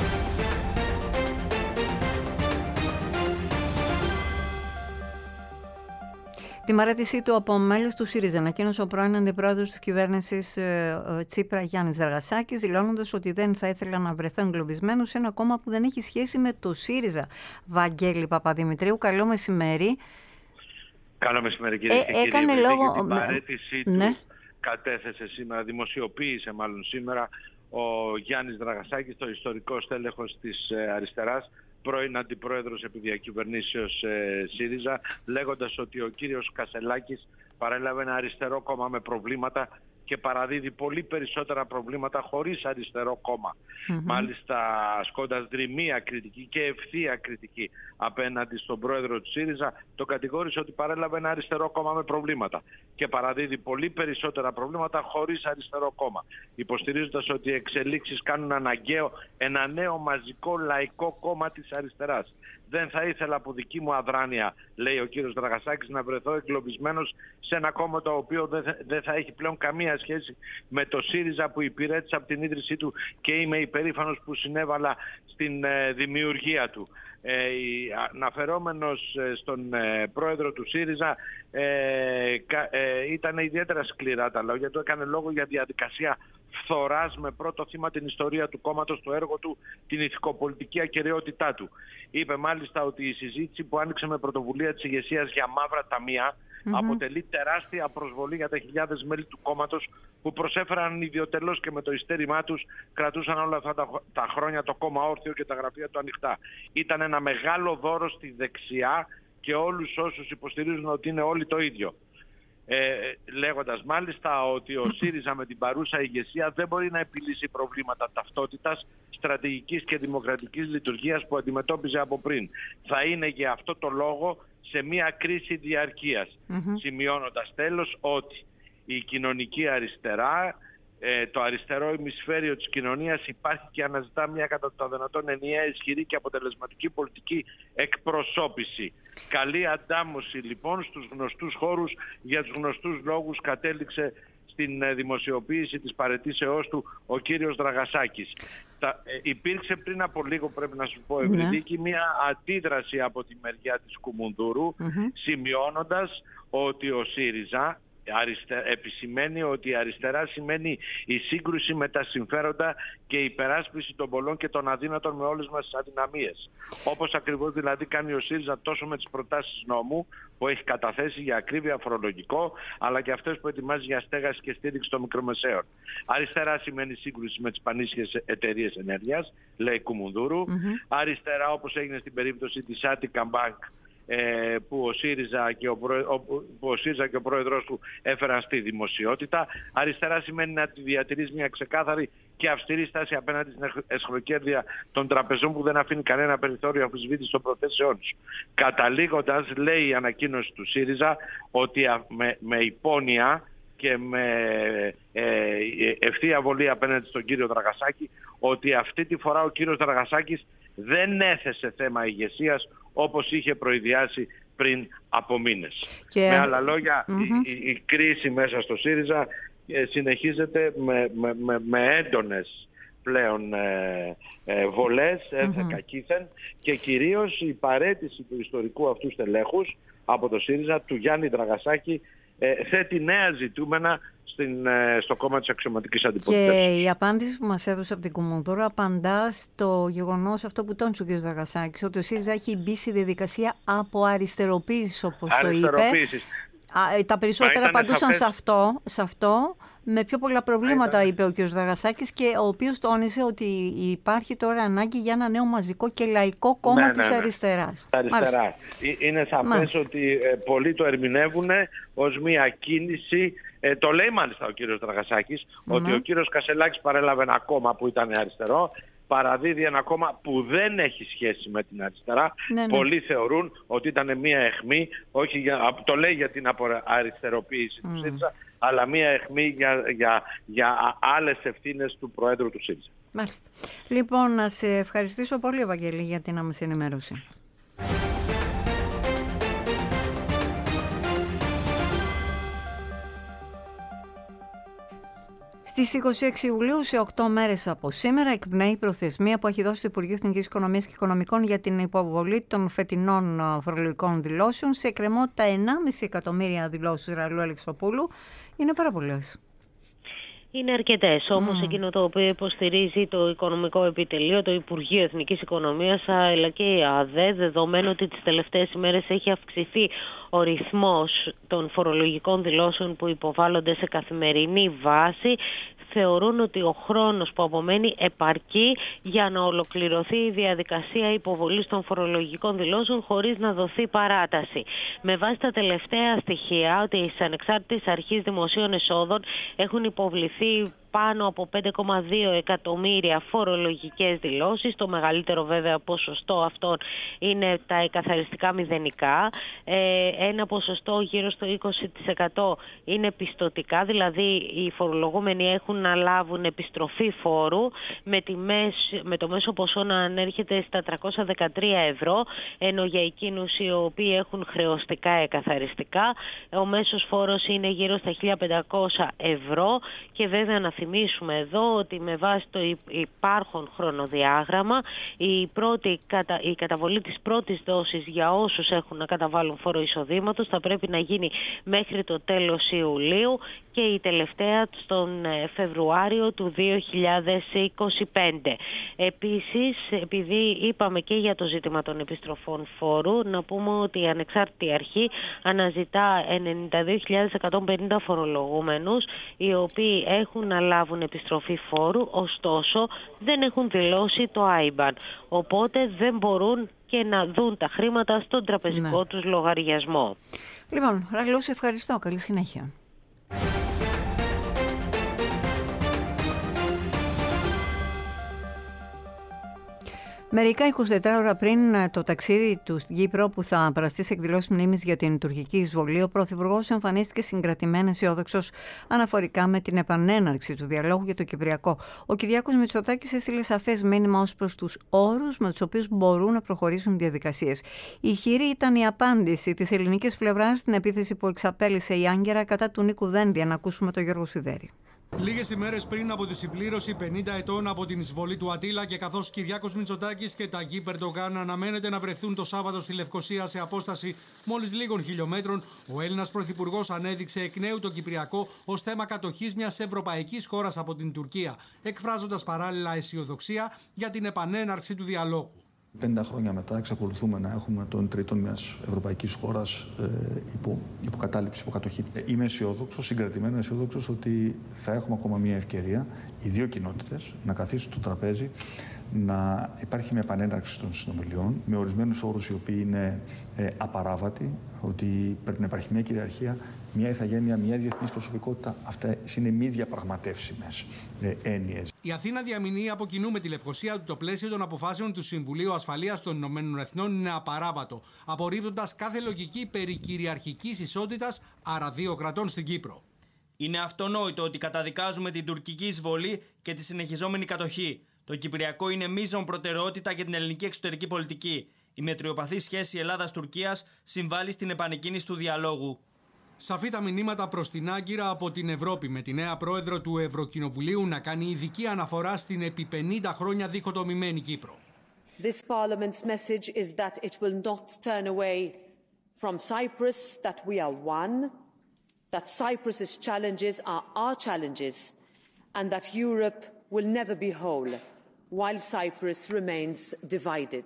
Τη παρέτησή του από μέλος του ΣΥΡΙΖΑ ανακοίνωσε ο πρώην αντιπρόεδρος της κυβέρνησης Τσίπρα Γιάννης Δραγασάκης, δηλώνοντας ότι δεν θα ήθελα να βρεθώ εγκλωβισμένο σε ένα κόμμα που δεν έχει σχέση με το ΣΥΡΙΖΑ. Βαγγέλη Παπαδημητρίου, καλό μεσημέρι. Καλό μεσημέρι, κύριε. Ε, και έκανε κύριε, λόγο. Την παρέτησή του ναι. κατέθεσε σήμερα, δημοσιοποίησε μάλλον σήμερα ο Γιάννης Δραγασάκης, το ιστορικό στέλεχος της αριστεράς, πρώην αντιπρόεδρος επί διακυβερνήσεως ε, ΣΥΡΙΖΑ, λέγοντας ότι ο κύριος Κασελάκης παρέλαβε ένα αριστερό κόμμα με προβλήματα και παραδίδει πολύ περισσότερα προβλήματα χωρίς αριστερό κόμμα. Mm-hmm. Μάλιστα ασκώντας δρυμία κριτική και ευθεία κριτική απέναντι στον πρόεδρο του ΣΥΡΙΖΑ, το κατηγόρησε ότι παρέλαβε ένα αριστερό κόμμα με προβλήματα και παραδίδει πολύ περισσότερα προβλήματα χωρίς αριστερό κόμμα, υποστηρίζοντας ότι οι εξελίξεις κάνουν αναγκαίο ένα νέο μαζικό λαϊκό κόμμα της αριστεράς. Δεν θα ήθελα από δική μου αδράνεια, λέει ο κύριος Δραγασάκης, να βρεθώ εγκλωβισμένος σε ένα κόμμα το οποίο δεν θα έχει πλέον καμία σχέση με το ΣΥΡΙΖΑ που υπηρέτησα από την ίδρυσή του και είμαι υπερήφανος που συνέβαλα στην ε, δημιουργία του. Ε, αναφερόμενος στον ε, πρόεδρο του ΣΥΡΙΖΑ, ε, ε, ήταν ιδιαίτερα σκληρά τα λόγια του. Έκανε λόγο για διαδικασία φθοράς με πρώτο θύμα την ιστορία του κόμματος, το έργο του, την ηθικοπολιτική ακεραιότητά του. Είπε μάλιστα ότι η συζήτηση που άνοιξε με πρωτοβουλία της ηγεσίας για μαύρα ταμεία mm-hmm. αποτελεί τεράστια προσβολή για τα χιλιάδες μέλη του κόμματος που προσέφεραν ιδιωτελώς και με το ειστέρημά τους κρατούσαν όλα αυτά τα, τα χρόνια το κόμμα όρθιο και τα γραφεία του ανοιχτά. Ήταν ένα μεγάλο δώρο στη δεξιά και όλους όσους υποστηρίζουν ότι είναι όλοι το ίδιο. Ε, λέγοντας μάλιστα ότι ο ΣΥΡΙΖΑ με την παρούσα ηγεσία δεν μπορεί να επιλύσει προβλήματα ταυτότητας, στρατηγικής και δημοκρατικής λειτουργίας που αντιμετώπιζε από πριν. Θα είναι για αυτό το λόγο σε μια κρίση διαρκείας, mm-hmm. σημειώνοντας τέλος ότι η κοινωνική αριστερά, ε, το αριστερό ημισφαίριο της κοινωνίας υπάρχει και αναζητά μια κατά το δυνατόν ενιαία, ισχυρή και αποτελεσματική πολιτική εκπροσώπηση. Καλή αντάμωση λοιπόν στους γνωστούς χώρους, για τους γνωστούς λόγους κατέληξε στην ε, δημοσιοποίηση της παραιτήσεώς του ο κύριος Δραγασάκης. Τα, ε, υπήρξε πριν από λίγο, πρέπει να σου πω Ευρυδίκη, ναι. μια αντίδραση από τη μεριά της Κουμουνδούρου, mm-hmm. σημειώνοντας ότι ο ΣΥΡΙΖΑ αριστε... επισημαίνει ότι η αριστερά σημαίνει η σύγκρουση με τα συμφέροντα και η υπεράσπιση των πολλών και των αδύνατων με όλες μας τις αδυναμίες. Όπως ακριβώς δηλαδή κάνει ο ΣΥΡΙΖΑ τόσο με τις προτάσεις νόμου που έχει καταθέσει για ακρίβεια φορολογικό, αλλά και αυτές που ετοιμάζει για στέγαση και στήριξη των μικρομεσαίων. Αριστερά σημαίνει σύγκρουση με τις πανίσχυες εταιρείες ενέργειας, λέει Κουμουνδούρου. Mm-hmm. Αριστερά, όπως έγινε στην περίπτωση της Attica Bank, που ο ΣΥΡΙΖΑ και ο, προ... που ο ΣΥΡΙΖΑ και ο πρόεδρος του έφεραν στη δημοσιότητα. Αριστερά σημαίνει να διατηρείς μια ξεκάθαρη και αυστηρή στάση απέναντι στην εσχροκέρδεια των τραπεζών που δεν αφήνει κανένα περιθώριο αμφισβήτησης των προθέσεών τους. Καταλήγοντας, λέει η ανακοίνωση του ΣΥΡΙΖΑ ότι με, με υπόνοια και με ε, ευθεία βολή απέναντι στον κύριο Δραγασάκη, ότι αυτή τη φορά ο κύριος Δραγασάκης δεν έθεσε θέμα ηγεσίας όπως είχε προειδιάσει πριν από μήνες. Και... Με άλλα λόγια, mm-hmm. η, η, η κρίση μέσα στο ΣΥΡΙΖΑ ε, συνεχίζεται με, με, με, με έντονες πλέον ε, ε, βολές, έθεν mm-hmm. κακήθεν, και κυρίως η παραίτηση του ιστορικού αυτού στελέχους από το ΣΥΡΙΖΑ, του Γιάννη Δραγασάκη, ε, θέτει νέα ζητούμενα στην, στο κόμμα της αξιωματικής αντιπολίτευσης. Και η απάντηση που μας έδωσε από την Κουμουνδούρου απαντά στο γεγονός αυτό που τόνισε ο κ. Δραγασάκης, ότι ο ΣΥΡΙΖΑ έχει μπει στη διαδικασία από αριστεροποίησης, όπως το είπε. Α, τα περισσότερα απαντούσαν σαφές... σε, αυτό, σε αυτό. Με πιο πολλά προβλήματα ήταν... είπε ο κ. Δραγασάκης, και ο οποίος τόνισε ότι υπάρχει τώρα ανάγκη για ένα νέο μαζικό και λαϊκό κόμμα ναι, ναι, της ναι. αριστεράς. Αριστερά. Είναι σαφές ότι ε, πολλοί το ερμηνεύουν ως μια κίνηση. Ε, το λέει μάλιστα ο κύριος Δραγασάκης, mm-hmm. ότι ο κύριος Κασελάκης παρέλαβε ένα κόμμα που ήταν αριστερό, παραδίδει ένα κόμμα που δεν έχει σχέση με την αριστερά. Ναι, ναι. Πολλοί θεωρούν ότι ήταν μια αιχμή, όχι για, το λέει για την αριστεροποίηση mm. του ΣΥΡΙΖΑ, αλλά μια αιχμή για, για, για άλλες ευθύνες του Προέδρου του ΣΥΡΙΖΑ. Μάλιστα. Λοιπόν, να σε ευχαριστήσω πολύ, Ευαγγελή, για την άμεση ενημέρωση. Στις είκοσι έξι Ιουλίου, σε οκτώ μέρες από σήμερα, εκπνέει η προθεσμία που έχει δώσει το Υπουργείο Εθνικής Οικονομίας και Οικονομικών για την υποβολή των φετινών φορολογικών δηλώσεων. Σε εκκρεμότητα ενάμιση εκατομμύρια δηλώσεις, Ραλού Αλεξοπούλου. Είναι πάρα πολλές. Είναι αρκετές. Όμως mm. εκείνο το οποίο υποστηρίζει το Οικονομικό Επιτελείο, το Υπουργείο Εθνικής Οικονομίας, αλλά και η ΑΔΕ, δεδομένου ότι τις τελευταίες ημέρες έχει αυξηθεί ο ρυθμός των φορολογικών δηλώσεων που υποβάλλονται σε καθημερινή βάση, θεωρούν ότι ο χρόνος που απομένει επαρκεί για να ολοκληρωθεί η διαδικασία υποβολής των φορολογικών δηλώσεων χωρίς να δοθεί παράταση. Με βάση τα τελευταία στοιχεία, ότι στις ανεξάρτητες αρχές δημοσίων εσόδων έχουν υποβληθεί πάνω από πέντε κόμμα δύο εκατομμύρια φορολογικές δηλώσεις. Το μεγαλύτερο βέβαια ποσοστό αυτών είναι τα εκαθαριστικά μηδενικά. Ε, ένα ποσοστό γύρω στο είκοσι τοις εκατό είναι πιστωτικά, δηλαδή οι φορολογούμενοι έχουν να λάβουν επιστροφή φόρου με, τιμές, με το μέσο ποσό να ανέρχεται στα τριακόσια δεκατρία ευρώ, ενώ για εκείνους οι οποίοι έχουν χρεωστικά εκαθαριστικά ο μέσος φόρος είναι γύρω στα χίλια πεντακόσια ευρώ. Και βέβαια να θυμίσουμε εδώ ότι με βάση το υπάρχον χρονοδιάγραμμα η, πρώτη, η καταβολή της πρώτης δόσης για όσους έχουν να καταβάλουν φόρο εισοδήματος θα πρέπει να γίνει μέχρι το τέλος Ιουλίου και η τελευταία στον Φεβρουάριο του δύο χιλιάδες είκοσι πέντε. Επίσης, επειδή είπαμε και για το ζήτημα των επιστροφών φόρου, να πούμε ότι η ανεξάρτητη αρχή αναζητά ενενήντα δύο χιλιάδες εκατόν πενήντα φορολογούμενους οι οποίοι έχουν να λάβουν επιστροφή φόρου, ωστόσο δεν έχουν δηλώσει το άι μπαν. Οπότε δεν μπορούν και να δουν τα χρήματα στον τραπεζικό ναι. τους λογαριασμό. Λοιπόν, Ραλού, σε ευχαριστώ. Καλή συνέχεια. Μερικά εικοσιτέσσερις ώρα πριν το ταξίδι του στην Κύπρο, που θα παραστεί σε εκδηλώσεις μνήμης για την τουρκική εισβολή, ο Πρωθυπουργός εμφανίστηκε συγκρατημένα αισιόδοξος αναφορικά με την επανέναρξη του διαλόγου για το Κυπριακό. Ο Κυριάκος Μητσοτάκης έστειλε σαφές μήνυμα ως προς τους όρους με τους οποίους μπορούν να προχωρήσουν οι διαδικασίες. Η χειρή ήταν η απάντηση της ελληνικής πλευράς στην επίθεση που εξαπέλυσε η Άγκυρα κατά του Νίκου Δένδια. Να ακούσουμε τον Γιώργο Σιδέρη. Λίγες ημέρες πριν από τη συμπλήρωση πενήντα ετών από την εισβολή του Αττίλα και καθώς Κυριάκος Μητσοτάκης και Ταγίπ Ερντογάν αναμένεται να βρεθούν το Σάββατο στη Λευκοσία σε απόσταση μόλις λίγων χιλιόμετρων, ο Έλληνας Πρωθυπουργός ανέδειξε εκ νέου το Κυπριακό ως θέμα κατοχής μιας ευρωπαϊκής χώρας από την Τουρκία, εκφράζοντας παράλληλα αισιοδοξία για την επανέναρξη του διαλόγου. πενήντα χρόνια μετά εξακολουθούμε να έχουμε τον τρίτο μιας ευρωπαϊκής χώρας ε, υπό υποκατάληψη, υποκατοχή. Ε, είμαι αισιόδοξος, συγκρατημένο αισιόδοξος ότι θα έχουμε ακόμα μια ευκαιρία οι δύο κοινότητες να καθίσουν στο τραπέζι, να υπάρχει μια επανέναρξη των συνομιλιών με ορισμένους όρους οι οποίοι είναι ε, απαράβατοι, ότι πρέπει να υπάρχει μια κυριαρχία, μια ηθαγένεια, μια διεθνής προσωπικότητα. Αυτά είναι μη διαπραγματεύσιμες ε, έννοιες. Η Αθήνα διαμηνεί από κοινού με τη Λευκοσία ότι το πλαίσιο των αποφάσεων του Συμβουλίου Ασφαλείας των Ηνωμένων Εθνών είναι απαράβατο, απορρίπτοντας κάθε λογική περί κυριαρχικής ισότητας, άρα δύο κρατών στην Κύπρο. Είναι αυτονόητο ότι καταδικάζουμε την τουρκική εισβολή και τη συνεχιζόμενη κατοχή. Το Κυπριακό είναι μείζον προτεραιότητα για την ελληνική εξωτερική πολιτική. Η μετριοπαθή σχέση Ελλάδας-Τουρκίας συμβάλλει στην επανεκκίνηση του διαλόγου. Σαφή τα μηνύματα προς την Άγκυρα από την Ευρώπη, με τη νέα πρόεδρο του Ευρωκοινοβουλίου να κάνει ειδική αναφορά στην επί πενήντα χρόνια διχοτομημένη Κύπρο. This Parliament's message is that it will not turn away from Cyprus, that we are one, that Cyprus's challenges are our challenges, and that Europe will never be whole while Cyprus remains divided.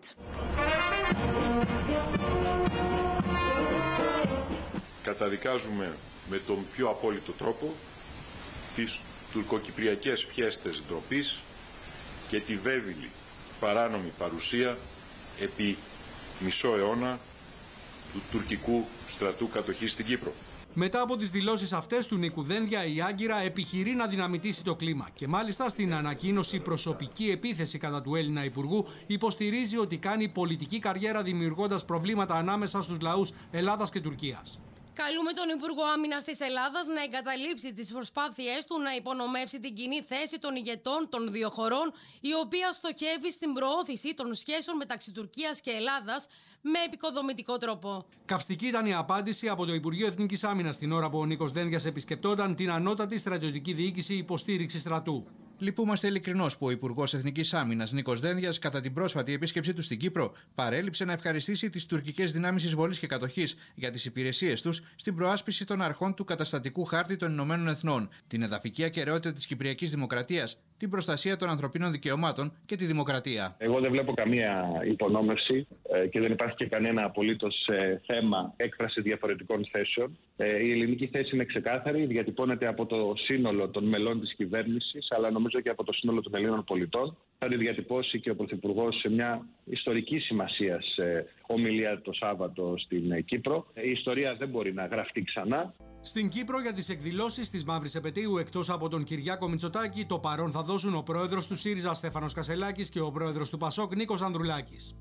Καταδικάζουμε με τον πιο απόλυτο τρόπο τις τουρκοκυπριακές φιέστες ντροπής και τη βέβηλη παράνομη παρουσία επί μισό αιώνα του τουρκικού στρατού κατοχής στην Κύπρο. Μετά από τις δηλώσεις αυτές του Νίκου Δένδια, η Άγκυρα επιχειρεί να δυναμητήσει το κλίμα και μάλιστα στην ανακοίνωση προσωπική επίθεση κατά του Έλληνα Υπουργού υποστηρίζει ότι κάνει πολιτική καριέρα δημιουργώντας προβλήματα ανάμεσα στους λαούς Ελλάδας και Τουρκίας. Καλούμε τον Υπουργό Άμυνας της Ελλάδας να εγκαταλείψει τις προσπάθειές του να υπονομεύσει την κοινή θέση των ηγετών των δύο χωρών, η οποία στοχεύει στην προώθηση των σχέσεων μεταξύ Τουρκίας και Ελλάδας με επικοδομητικό τρόπο. Καυστική ήταν η απάντηση από το Υπουργείο Εθνικής Άμυνας την ώρα που ο Νίκος Δένδιας επισκεπτόταν την ανώτατη στρατιωτική διοίκηση υποστήριξη στρατού. Λυπούμαστε ειλικρινώς που ο Υπουργός Εθνικής Άμυνας Νίκος Δένδιας, κατά την πρόσφατη επίσκεψή του στην Κύπρο, παρέλειψε να ευχαριστήσει τις τουρκικές δυνάμεις εισβολής και κατοχής για τις υπηρεσίες τους στην προάσπιση των αρχών του καταστατικού χάρτη των Ηνωμένων Εθνών, την εδαφική ακεραιότητα της Κυπριακής Δημοκρατίας, την προστασία των ανθρωπίνων δικαιωμάτων και τη δημοκρατία. Εγώ δεν βλέπω καμία υπονόμευση και δεν υπάρχει και κανένα απολύτως θέμα έκφραση διαφορετικών θέσεων. Η ελληνική θέση είναι ξεκάθαρη, διατυπώνεται από το σύνολο των μελών της κυβέρνησης, αλλά νομίζω και από το σύνολο των Ελλήνων πολιτών. Θα τη διατυπώσει και ο Πρωθυπουργός σε μια ιστορική σημασίας ομιλία το Σάββατο στην Κύπρο. Η ιστορία δεν μπορεί να γραφτεί ξανά. Στην Κύπρο για τις εκδηλώσεις της Μαύρης Επετείου, εκτός από τον Κυριάκο Μητσοτάκη, το παρόν θα δώσουν ο πρόεδρος του ΣΥΡΙΖΑ Στέφανος Κασσελάκης και ο πρόεδρος του ΠΑΣΟΚ Νίκος Ανδρουλάκης.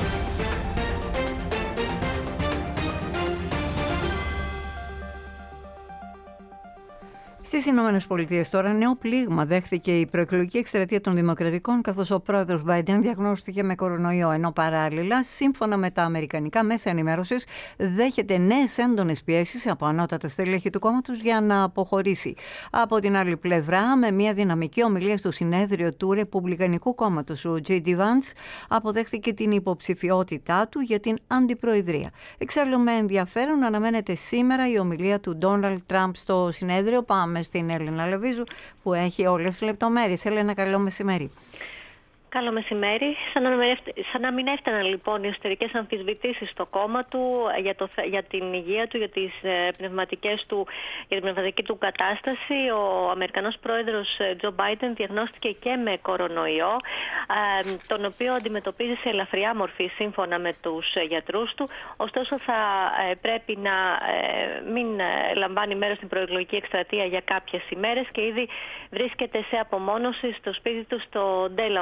Στις Ηνωμένες Πολιτείες τώρα νέο πλήγμα δέχθηκε η προεκλογική εκστρατεία των Δημοκρατικών, καθώς ο πρόεδρος Biden διαγνώστηκε με κορονοϊό, ενώ παράλληλα, σύμφωνα με τα αμερικανικά μέσα ενημέρωσης, δέχεται νέες έντονες πιέσεις από ανώτατα στελέχη του κόμματος για να αποχωρήσει. Από την άλλη πλευρά, με μια δυναμική ομιλία στο συνέδριο του Ρεπουμπλικανικού κόμματος, ο τζέι ντι Vance αποδέχθηκε την υποψηφιότητά του για την αντιπροεδρία. Εξάλλου, με ενδιαφέρον αναμένεται σήμερα η ομιλία του Ντόναλντ Τραμπ στο συνέδριο. Πάμε στην Έλληνα Λεβίζου που έχει όλες τις λεπτομέρειες. Έλενα, καλό μεσημέρι. Καλό μεσημέρι. Σαν να μην έφταναν λοιπόν οι εσωτερικές αμφισβητήσεις στο κόμμα του για, το, για την υγεία του, για, τις, πνευματικές του, για την πνευματική του κατάσταση, ο Αμερικανός πρόεδρος Τζο Μπάιντεν διαγνώστηκε και με κορονοϊό, τον οποίο αντιμετωπίζει σε ελαφριά μορφή σύμφωνα με τους γιατρούς του. Ωστόσο θα πρέπει να μην λαμβάνει μέρος στην προεκλογική εκστρατεία για κάποιες ημέρες και ήδη βρίσκεται σε απομόνωση στο σπίτι του στο Delaware.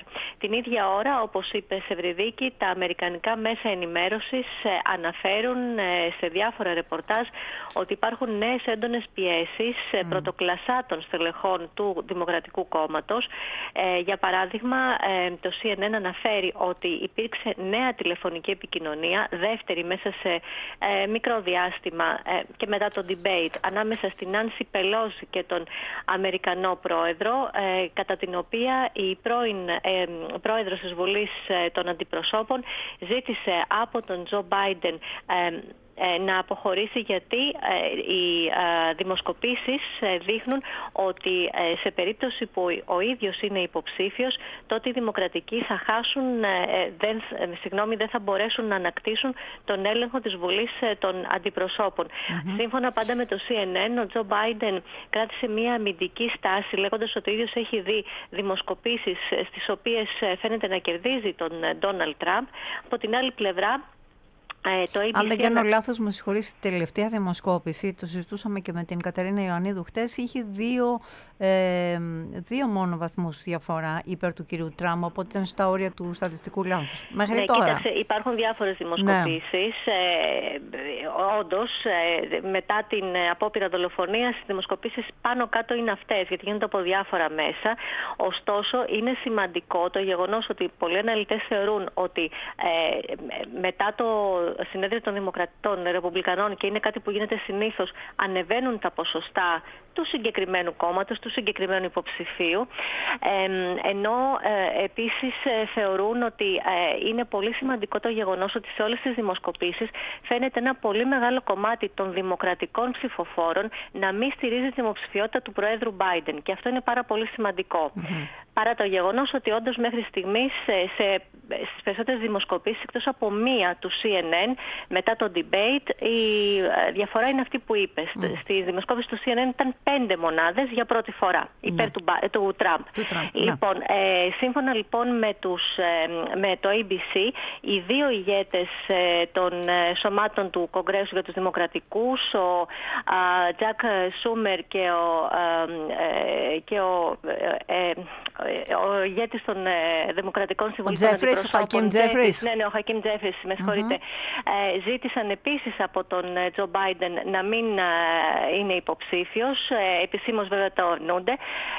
Την ίδια ώρα, όπως είπε Σεβριδίκη, τα αμερικανικά μέσα ενημέρωσης αναφέρουν σε διάφορα ρεπορτάζ ότι υπάρχουν νέες έντονες πιέσεις mm. πρωτοκλασσάτων στελεχών του Δημοκρατικού Κόμματος. Ε, για παράδειγμα, ε, το σι εν εν αναφέρει ότι υπήρξε νέα τηλεφωνική επικοινωνία, δεύτερη μέσα σε ε, μικρό διάστημα ε, και μετά το debate ανάμεσα στην Νάνσι Πελόζη και τον Αμερικανό πρόεδρο, ε, κατά την οποία η πρώην ε, πρόεδρος της Βουλής ε, των Αντιπροσώπων ζήτησε από τον Τζο Μπάιντεν ε, να αποχωρήσει, γιατί οι δημοσκοπήσεις δείχνουν ότι σε περίπτωση που ο ίδιος είναι υποψήφιος, τότε οι δημοκρατικοί θα χάσουν, δεν, συγγνώμη, δεν θα μπορέσουν να ανακτήσουν τον έλεγχο της Βουλής των Αντιπροσώπων. Mm-hmm. Σύμφωνα πάντα με το σι εν εν, ο Τζο Μπάιντεν κράτησε μια αμυντική στάση, λέγοντας ότι ο ίδιος έχει δει δημοσκοπήσεις στις οποίες φαίνεται να κερδίζει τον Ντόναλντ Τραμπ. Από την άλλη πλευρά, Το Αν δεν κάνω λάθος, με συγχωρείς, η τελευταία δημοσκόπηση, το συζητούσαμε και με την Κατερίνα Ιωαννίδου χτες, είχε δύο, ε, δύο μόνο βαθμούς διαφορά υπέρ του κυρίου Τραμπ, οπότε ήταν στα όρια του στατιστικού λάθους. Μέχρι ναι, τώρα. Κοίταξε, υπάρχουν διάφορες δημοσκοπήσεις. Ναι. Ε, όντως, ε, μετά την απόπειρα δολοφονίας, οι δημοσκοπήσεις πάνω κάτω είναι αυτές, γιατί γίνονται από διάφορα μέσα. Ωστόσο, είναι σημαντικό το γεγονός ότι πολλοί αναλυτές θεωρούν ότι ε, μετά το συνέδριο των Δημοκρατών, Ρεπουμπλικανών, και είναι κάτι που γίνεται συνήθως, ανεβαίνουν τα ποσοστά του συγκεκριμένου κόμματος, του συγκεκριμένου υποψηφίου, ε, ενώ ε, επίσης ε, θεωρούν ότι ε, είναι πολύ σημαντικό το γεγονός ότι σε όλες τις δημοσκοπήσεις φαίνεται ένα πολύ μεγάλο κομμάτι των δημοκρατικών ψηφοφόρων να μην στηρίζει τη δημοψηφιότητα του Προέδρου Μπάιντεν, και αυτό είναι πάρα πολύ σημαντικό. Mm-hmm. Παρά το γεγονός ότι όντως μέχρι στιγμής σε, σε, στις περισσότερες δημοσκοπήσεις, εκτός από μία του σι εν εν, μετά το debate, η διαφορά είναι αυτή που είπες. Mm. Στη δημοσκόπηση του σι εν εν ήταν πέντε μονάδες για πρώτη φορά υπέρ mm. του, του Τραμπ. Λοιπόν, yeah. ε, σύμφωνα λοιπόν με, τους, ε, με το έι μπι σι, οι δύο ηγέτες ε, των ε, σωμάτων του Κογκρέσου για τους Δημοκρατικούς, ο Τζακ Σούμερ και ο, ε, και ο ε, ο ηγέτης των ε, Δημοκρατικών Συμβουλίων των Αντιπροσώπων, ναι, ναι, ο Χακίμ Τζέφρις, με συγχωρείτε, mm-hmm. ε, ζήτησαν επίσης από τον Τζο Μπάιντεν να μην ε, είναι υποψήφιος, ε, επισήμως βέβαια το αρνούνται,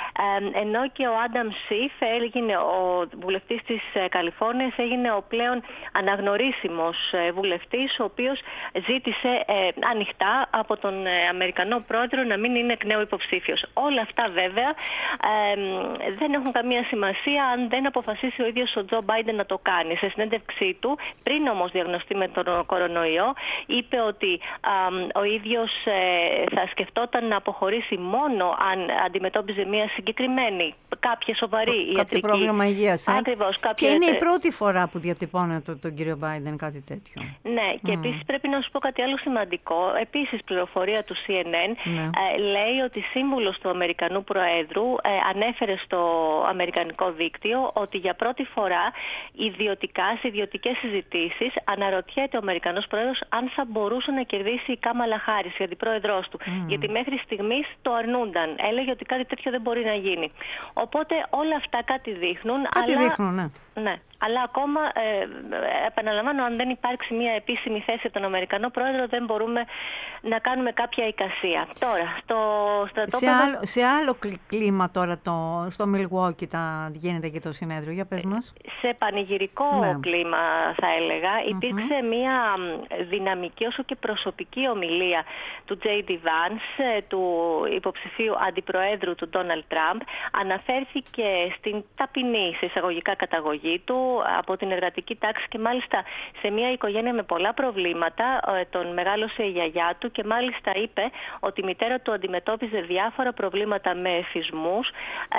ε, ενώ και ο Άνταμ Σιφ, έγινε ο βουλευτής της ε, Καλιφόρνιας, έγινε ο πλέον αναγνωρίσιμος ε, βουλευτής, ο οποίος ζήτησε ε, ανοιχτά από τον ε, Αμερικανό πρόεδρο να μην είναι εκ νέου υποψήφιος. Όλα αυτά βέβαια ε, δεν έχουν καμία σημασία αν δεν αποφασίσει ο ίδιος ο Τζο Μπάιντεν να το κάνει. Σε συνέντευξή του, πριν όμως διαγνωστεί με τον κορονοϊό, είπε ότι α, ο ίδιος ε, θα σκεφτόταν να αποχωρήσει μόνο αν αντιμετώπιζε μια συγκεκριμένη, κάποια σοβαρή ιατρική. Κάποιο πρόβλημα υγείας. Ε? Ακριβώς. Κάποια... Και είναι η πρώτη φορά που διατυπώνεται τον, τον κύριο Μπάιντεν κάτι τέτοιο. Ναι, και mm. επίσης πρέπει να σου πω κάτι άλλο σημαντικό. Επίσης, πληροφορία του σι εν εν ναι. ε, λέει ότι σύμβουλος του Αμερικανού Προέδρου ε, ανέφερε στο αμερικανικό δίκτυο ότι για πρώτη φορά ιδιωτικά, σε ιδιωτικές συζητήσεις, αναρωτιέται ο Αμερικανός Πρόεδρος αν θα μπορούσε να κερδίσει η Κάμαλα Χάρις, η αντιπρόεδρός του. Mm. Γιατί μέχρι στιγμής το αρνούνταν. Έλεγε ότι κάτι τέτοιο δεν μπορεί να γίνει. Οπότε όλα αυτά κάτι δείχνουν. Κάτι αλλά... δείχνουν, ναι. ναι. Αλλά ακόμα, ε, επαναλαμβάνω, αν δεν υπάρξει μια επίσημη θέση από τον Αμερικανό Πρόεδρο, δεν μπορούμε να κάνουμε κάποια εικασία. Τώρα, στο στρατόπεδο... Σε άλλο, σε άλλο κλίμα τώρα, το, στο Μιλγουόκι τα γίνεται και το συνέδριο. Για πες μας. Σε πανηγυρικό ναι. κλίμα, θα έλεγα, υπήρξε mm-hmm. μια δυναμική όσο και προσωπική ομιλία του Τζέι Ντι Vance, του υποψηφίου αντιπροέδρου του Ντόναλντ Τραμπ. Αναφέρθηκε στην ταπεινή, σε εισαγωγικά, καταγωγή του, από την εργατική τάξη, και μάλιστα σε μια οικογένεια με πολλά προβλήματα. Τον μεγάλωσε η γιαγιά του και μάλιστα είπε ότι η μητέρα του αντιμετώπιζε διάφορα προβλήματα με εφισμούς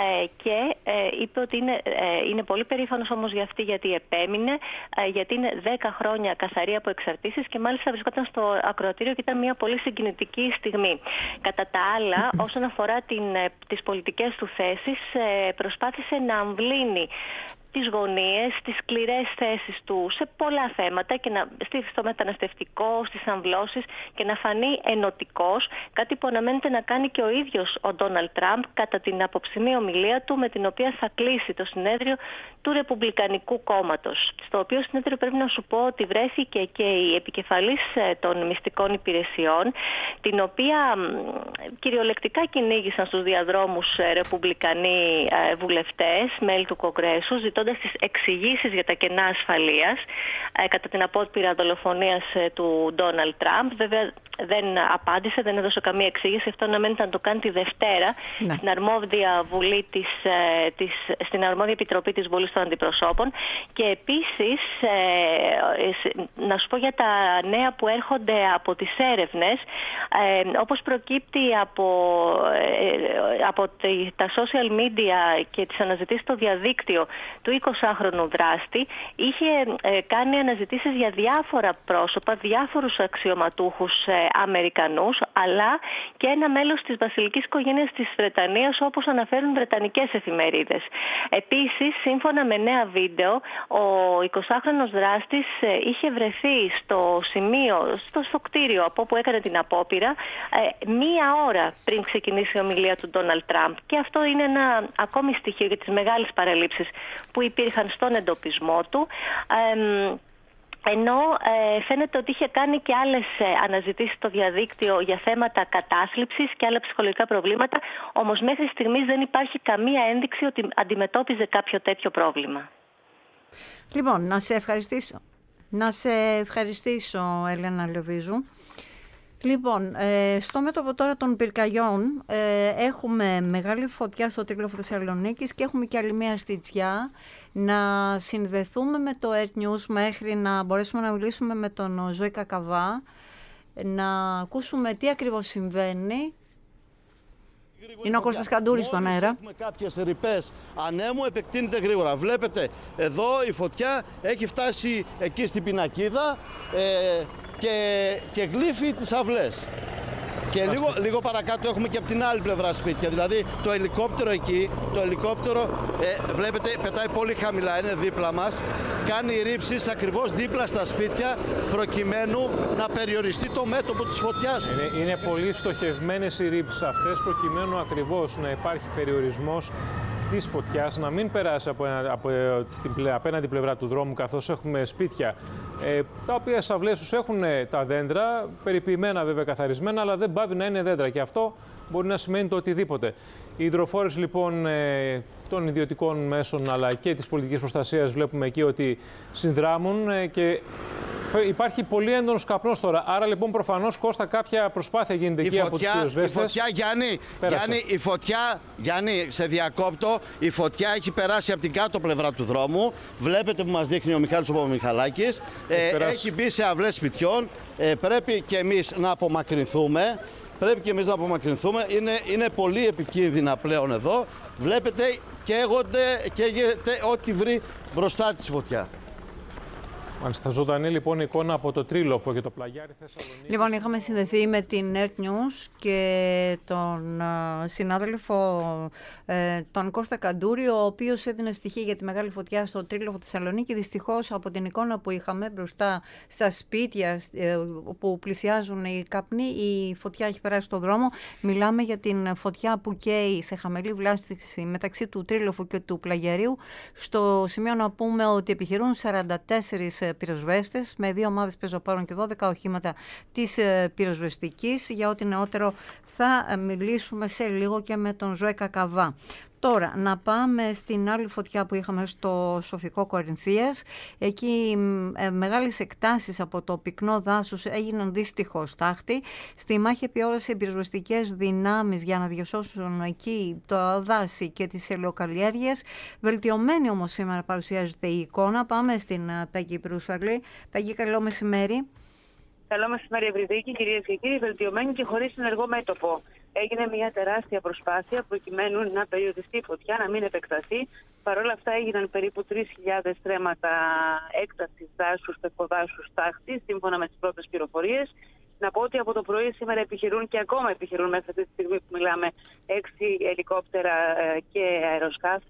και είπε ότι είναι, είναι πολύ περήφανος όμως για αυτή, γιατί επέμεινε, γιατί είναι δέκα χρόνια καθαρή από εξαρτήσεις και μάλιστα βρισκόταν στο ακροατήριο και ήταν μια πολύ συγκινητική στιγμή. Κατά τα άλλα, όσον αφορά την, τις πολιτικές του θέσεις, προσπάθησε να αμβλύνει τις γωνίες, τις σκληρές θέσεις του σε πολλά θέματα, και να, στο μεταναστευτικό, στις αμβλώσεις, και να φανεί ενωτικός, κάτι που αναμένεται να κάνει και ο ίδιος ο Ντόναλντ Τραμπ κατά την απόψινή ομιλία του, με την οποία θα κλείσει το συνέδριο του Ρεπουμπλικανικού Κόμματος. Στο οποίο συνέδριο πρέπει να σου πω ότι βρέθηκε και η επικεφαλής των μυστικών υπηρεσιών, την οποία κυριολεκτικά κυνήγησαν στους διαδρόμους ρεπουμπλικανοί βουλευτές, μέλη του Κογκρέσου, ζητώντας τις εξηγήσεις για τα κενά ασφαλείας κατά την απόπειρα δολοφονίας του Ντόναλντ Τραμπ. Βέβαια δεν απάντησε, δεν έδωσε καμία εξήγηση. Αυτό αναμένεται να το κάνει τη Δευτέρα, ναι, στην αρμόδια Βουλή της, της, στην αρμόδια Επιτροπή της Βουλής των Αντιπροσώπων. Και επίσης, ε, να σου πω για τα νέα που έρχονται από τις έρευνες, ε, όπως προκύπτει από, ε, από τα social media και τις αναζητήσεις στο διαδίκτυο του εικοσάχρονου δράστη, είχε ε, κάνει αναζητήσεις για διάφορα πρόσωπα, διάφορους αξιωματούχους ε, Αμερικανούς, αλλά και ένα μέλος της βασιλικής οικογένειας της Βρετανίας, όπως αναφέρουν βρετανικές εφημερίδες. Επίσης, σύμφωνα με νέα βίντεο, ο εικοσάχρονος δράστης είχε βρεθεί στο σημείο, στο, στο κτίριο από όπου έκανε την απόπειρα, μία ώρα πριν ξεκινήσει η ομιλία του Ντόναλντ Τραμπ. Και αυτό είναι ένα ακόμη στοιχείο για τις μεγάλες παραλήψεις που υπήρχαν στον εντοπισμό του. Ε, Ενώ ε, φαίνεται ότι είχε κάνει και άλλες ε, αναζητήσεις στο διαδίκτυο για θέματα κατάθλιψης και άλλα ψυχολογικά προβλήματα, όμως μέχρι στιγμής δεν υπάρχει καμία ένδειξη ότι αντιμετώπιζε κάποιο τέτοιο πρόβλημα. Λοιπόν, να σε ευχαριστήσω. Να σε ευχαριστήσω, Έλενα Λεβίζου. Λοιπόν, ε, στο μέτωπο τώρα των πυρκαγιών ε, έχουμε μεγάλη φωτιά στο Τρίλοφο Θεσσαλονίκης και έχουμε και άλλη μια στιτσιά. Να συνδεθούμε με το Earth News μέχρι να μπορέσουμε να μιλήσουμε με τον Ζώη Κακαβά, να ακούσουμε τι ακριβώς συμβαίνει. Είναι ο Κώστας Καντούρης στον αέρα. Έχουμε κάποιες ρηπές ανέμου, επεκτείνεται γρήγορα. Βλέπετε εδώ η φωτιά έχει φτάσει εκεί στην πινακίδα ε, και, και γλύφει τις αυλές. Και λίγο, λίγο παρακάτω έχουμε και από την άλλη πλευρά σπίτια. Δηλαδή το ελικόπτερο εκεί, το ελικόπτερο ε, βλέπετε πετάει πολύ χαμηλά, είναι δίπλα μας. Κάνει ρήψεις ακριβώς δίπλα στα σπίτια προκειμένου να περιοριστεί το μέτωπο της φωτιάς. Είναι, είναι πολύ στοχευμένες οι ρήψεις αυτές προκειμένου ακριβώς να υπάρχει περιορισμός της φωτιάς, να μην περάσει από, ένα, από την απέναντι πλευρά του δρόμου, καθώς έχουμε σπίτια ε, τα οποία στις αυλές τους έχουν τα δέντρα, περιποιημένα βέβαια καθαρισμένα, αλλά δεν πάβει να είναι δέντρα και αυτό μπορεί να σημαίνει το οτιδήποτε. Οι υδροφόρες λοιπόν ε, των ιδιωτικών μέσων αλλά και της πολιτικής προστασίας βλέπουμε εκεί ότι συνδράμουν ε, και υπάρχει πολύ έντονος καπνός τώρα. Άρα λοιπόν προφανώς, Κώστα, κάποια προσπάθεια γίνεται η εκεί φωτιά, από τους πυροσβέστες. Η φωτιά, Γιάννη, Γιάννη, η φωτιά, Γιάννη, σε διακόπτω, η φωτιά έχει περάσει από την κάτω πλευρά του δρόμου. Βλέπετε που μας δείχνει ο Μιχάλης ο Παπαμιχαλάκης. Έχει, ε, έχει μπει σε αυλές σπιτιών. Ε, πρέπει και εμείς να απομακρυνθούμε. Πρέπει και εμείς να απομακρυνθούμε. Είναι, είναι πολύ επικίνδυνα πλέον εδώ. Βλέπετε, καίγονται, καίγεται ό,τι βρει μπροστά της φωτιά. Μάλιστα, ζωντανή λοιπόν εικόνα από το Τρίλοφο και το πλαγιάρι Θεσσαλονίκης. Λοιπόν, είχαμε συνδεθεί με την Earth News και τον uh, συνάδελφο uh, τον Κώστα Καντούρη, ο οποίος έδινε στοιχεία για τη μεγάλη φωτιά στο Τρίλοφο Θεσσαλονίκη. Δυστυχώς από την εικόνα που είχαμε μπροστά στα σπίτια uh, που πλησιάζουν οι καπνοί, η φωτιά έχει περάσει στον δρόμο. Μιλάμε για την φωτιά που καίει σε χαμηλή βλάστηση μεταξύ του Τρίλοφου και του πλαγιαρίου. Στο σημείο να πούμε ότι επιχειρούν σαράντα τέσσερις πυροσβέστες με δύο ομάδες πεζοπόρων και δώδεκα οχήματα της πυροσβεστικής. Για ό,τι νεότερο θα μιλήσουμε σε λίγο και με τον Ζώη Κακαβά. Τώρα, να πάμε στην άλλη φωτιά που είχαμε στο Σοφικό Κορινθίας. Εκεί ε, μεγάλες εκτάσεις από το πυκνό δάσος έγιναν δυστυχώς τάχτη. Στη μάχη επιόρασε οι πυροσβεστικές δυνάμεις για να διασώσουν εκεί το δάση και τις ελαιοκαλλιέργειες. Βελτιωμένη όμως σήμερα παρουσιάζεται η εικόνα. Πάμε στην Πέγγι Προύσαλη. Πέγγι, καλό μεσημέρι. Καλό μεσημέρι, Ευρυδίκη, κυρίες και κύριοι. Βελτιωμένη και χωρίς ενεργό μέτωπο. Έγινε μια τεράστια προσπάθεια προκειμένου να περιοριστεί η φωτιά, να μην επεκταθεί. Παρ' όλα αυτά έγιναν περίπου τρεις χιλιάδες στρέμματα έκτασης δάσους, πευκοδάσους τάχτη, σύμφωνα με τις πρώτες πληροφορίες. Να πω ότι από το πρωί σήμερα επιχειρούν και ακόμα επιχειρούν μέχρι αυτή τη στιγμή που μιλάμε έξι ελικόπτερα και αεροσκάφη.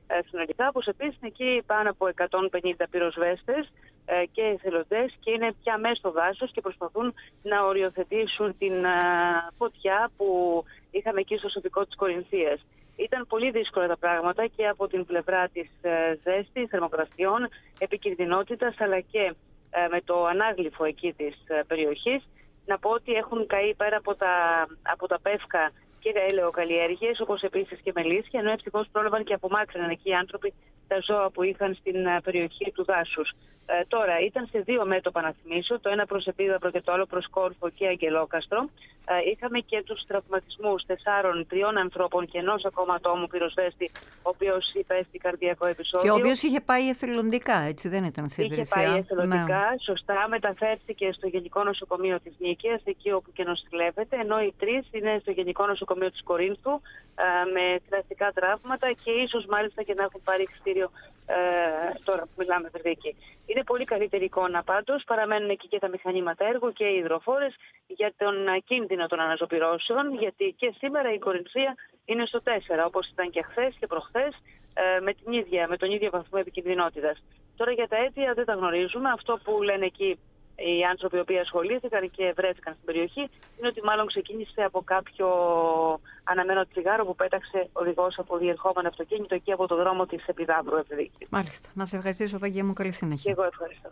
συνολικά, όπως επίσης είναι εκεί πάνω από εκατόν πενήντα πυροσβέστες και εθελοντές και είναι πια μέσα στο δάσος και προσπαθούν να οριοθετήσουν την φωτιά που είχαμε εκεί στο σωτικό της Κορινθίας. Ήταν πολύ δύσκολα τα πράγματα και από την πλευρά της ζέστης, θερμοκρασιών, επικινδυνότητας, αλλά και με το ανάγλυφο εκεί της περιοχής. Να πω ότι έχουν καεί πέρα από τα, από τα πεύκα και ελαιοκαλλιέργειες, όπως επίσης και μελίσια, ενώ ευτυχώς πρόλαβαν και απομάκρυναν εκεί οι άνθρωποι τα ζώα που είχαν στην περιοχή του δάσους. Ε, τώρα, ήταν σε δύο μέτωπα, να θυμίσω, το ένα προς Επίδαυρο και το άλλο προς Κόρφο και Αγγελόκαστρο. Ε, είχαμε και τους τραυματισμούς τεσσάρων, τριών ανθρώπων και ενός ακόμα ατόμου πυροσβέστη, ο οποίος υπέστη καρδιακό επεισόδιο. Και ο οποίος είχε πάει εθελοντικά, έτσι δεν ήταν σε υπηρεσία? Είχε πάει εθελοντικά, ναι. Σωστά, μεταφέρθηκε στο Γενικό Νοσοκομείο της Νίκαιας, εκεί όπου και νοσηλεύεται, ενώ οι τρεις είναι στο Γενικό Νοσοκομείο της Κορίνθου ε, με θηλαστικά τραύματα και ίσως μάλιστα και να έχουν πάρει εξτήριο ε, τώρα που μιλάμε Βερδίκη. Είναι πολύ καλύτερη εικόνα πάντως. Παραμένουν εκεί και τα μηχανήματα έργου και οι υδροφόρες για τον κίνδυνο των αναζωπυρώσεων, γιατί και σήμερα η Κορινθία είναι στο τέσσερα, όπως ήταν και χθες και προχθές, με, την ίδια, με τον ίδιο βαθμό επικινδυνότητας. Τώρα για τα αίτια δεν τα γνωρίζουμε. Αυτό που λένε εκεί οι άνθρωποι οι οποίοι ασχολήθηκαν και βρέθηκαν στην περιοχή είναι ότι μάλλον ξεκίνησε από κάποιο αναμένο τσιγάρο που πέταξε οδηγός από διερχόμενο αυτοκίνητο εκεί από το δρόμο της Επιδαύρου. Μάλιστα. Να σε ευχαριστήσω, Βαγγέλη μου. Καλή συνέχεια. Και εγώ ευχαριστώ.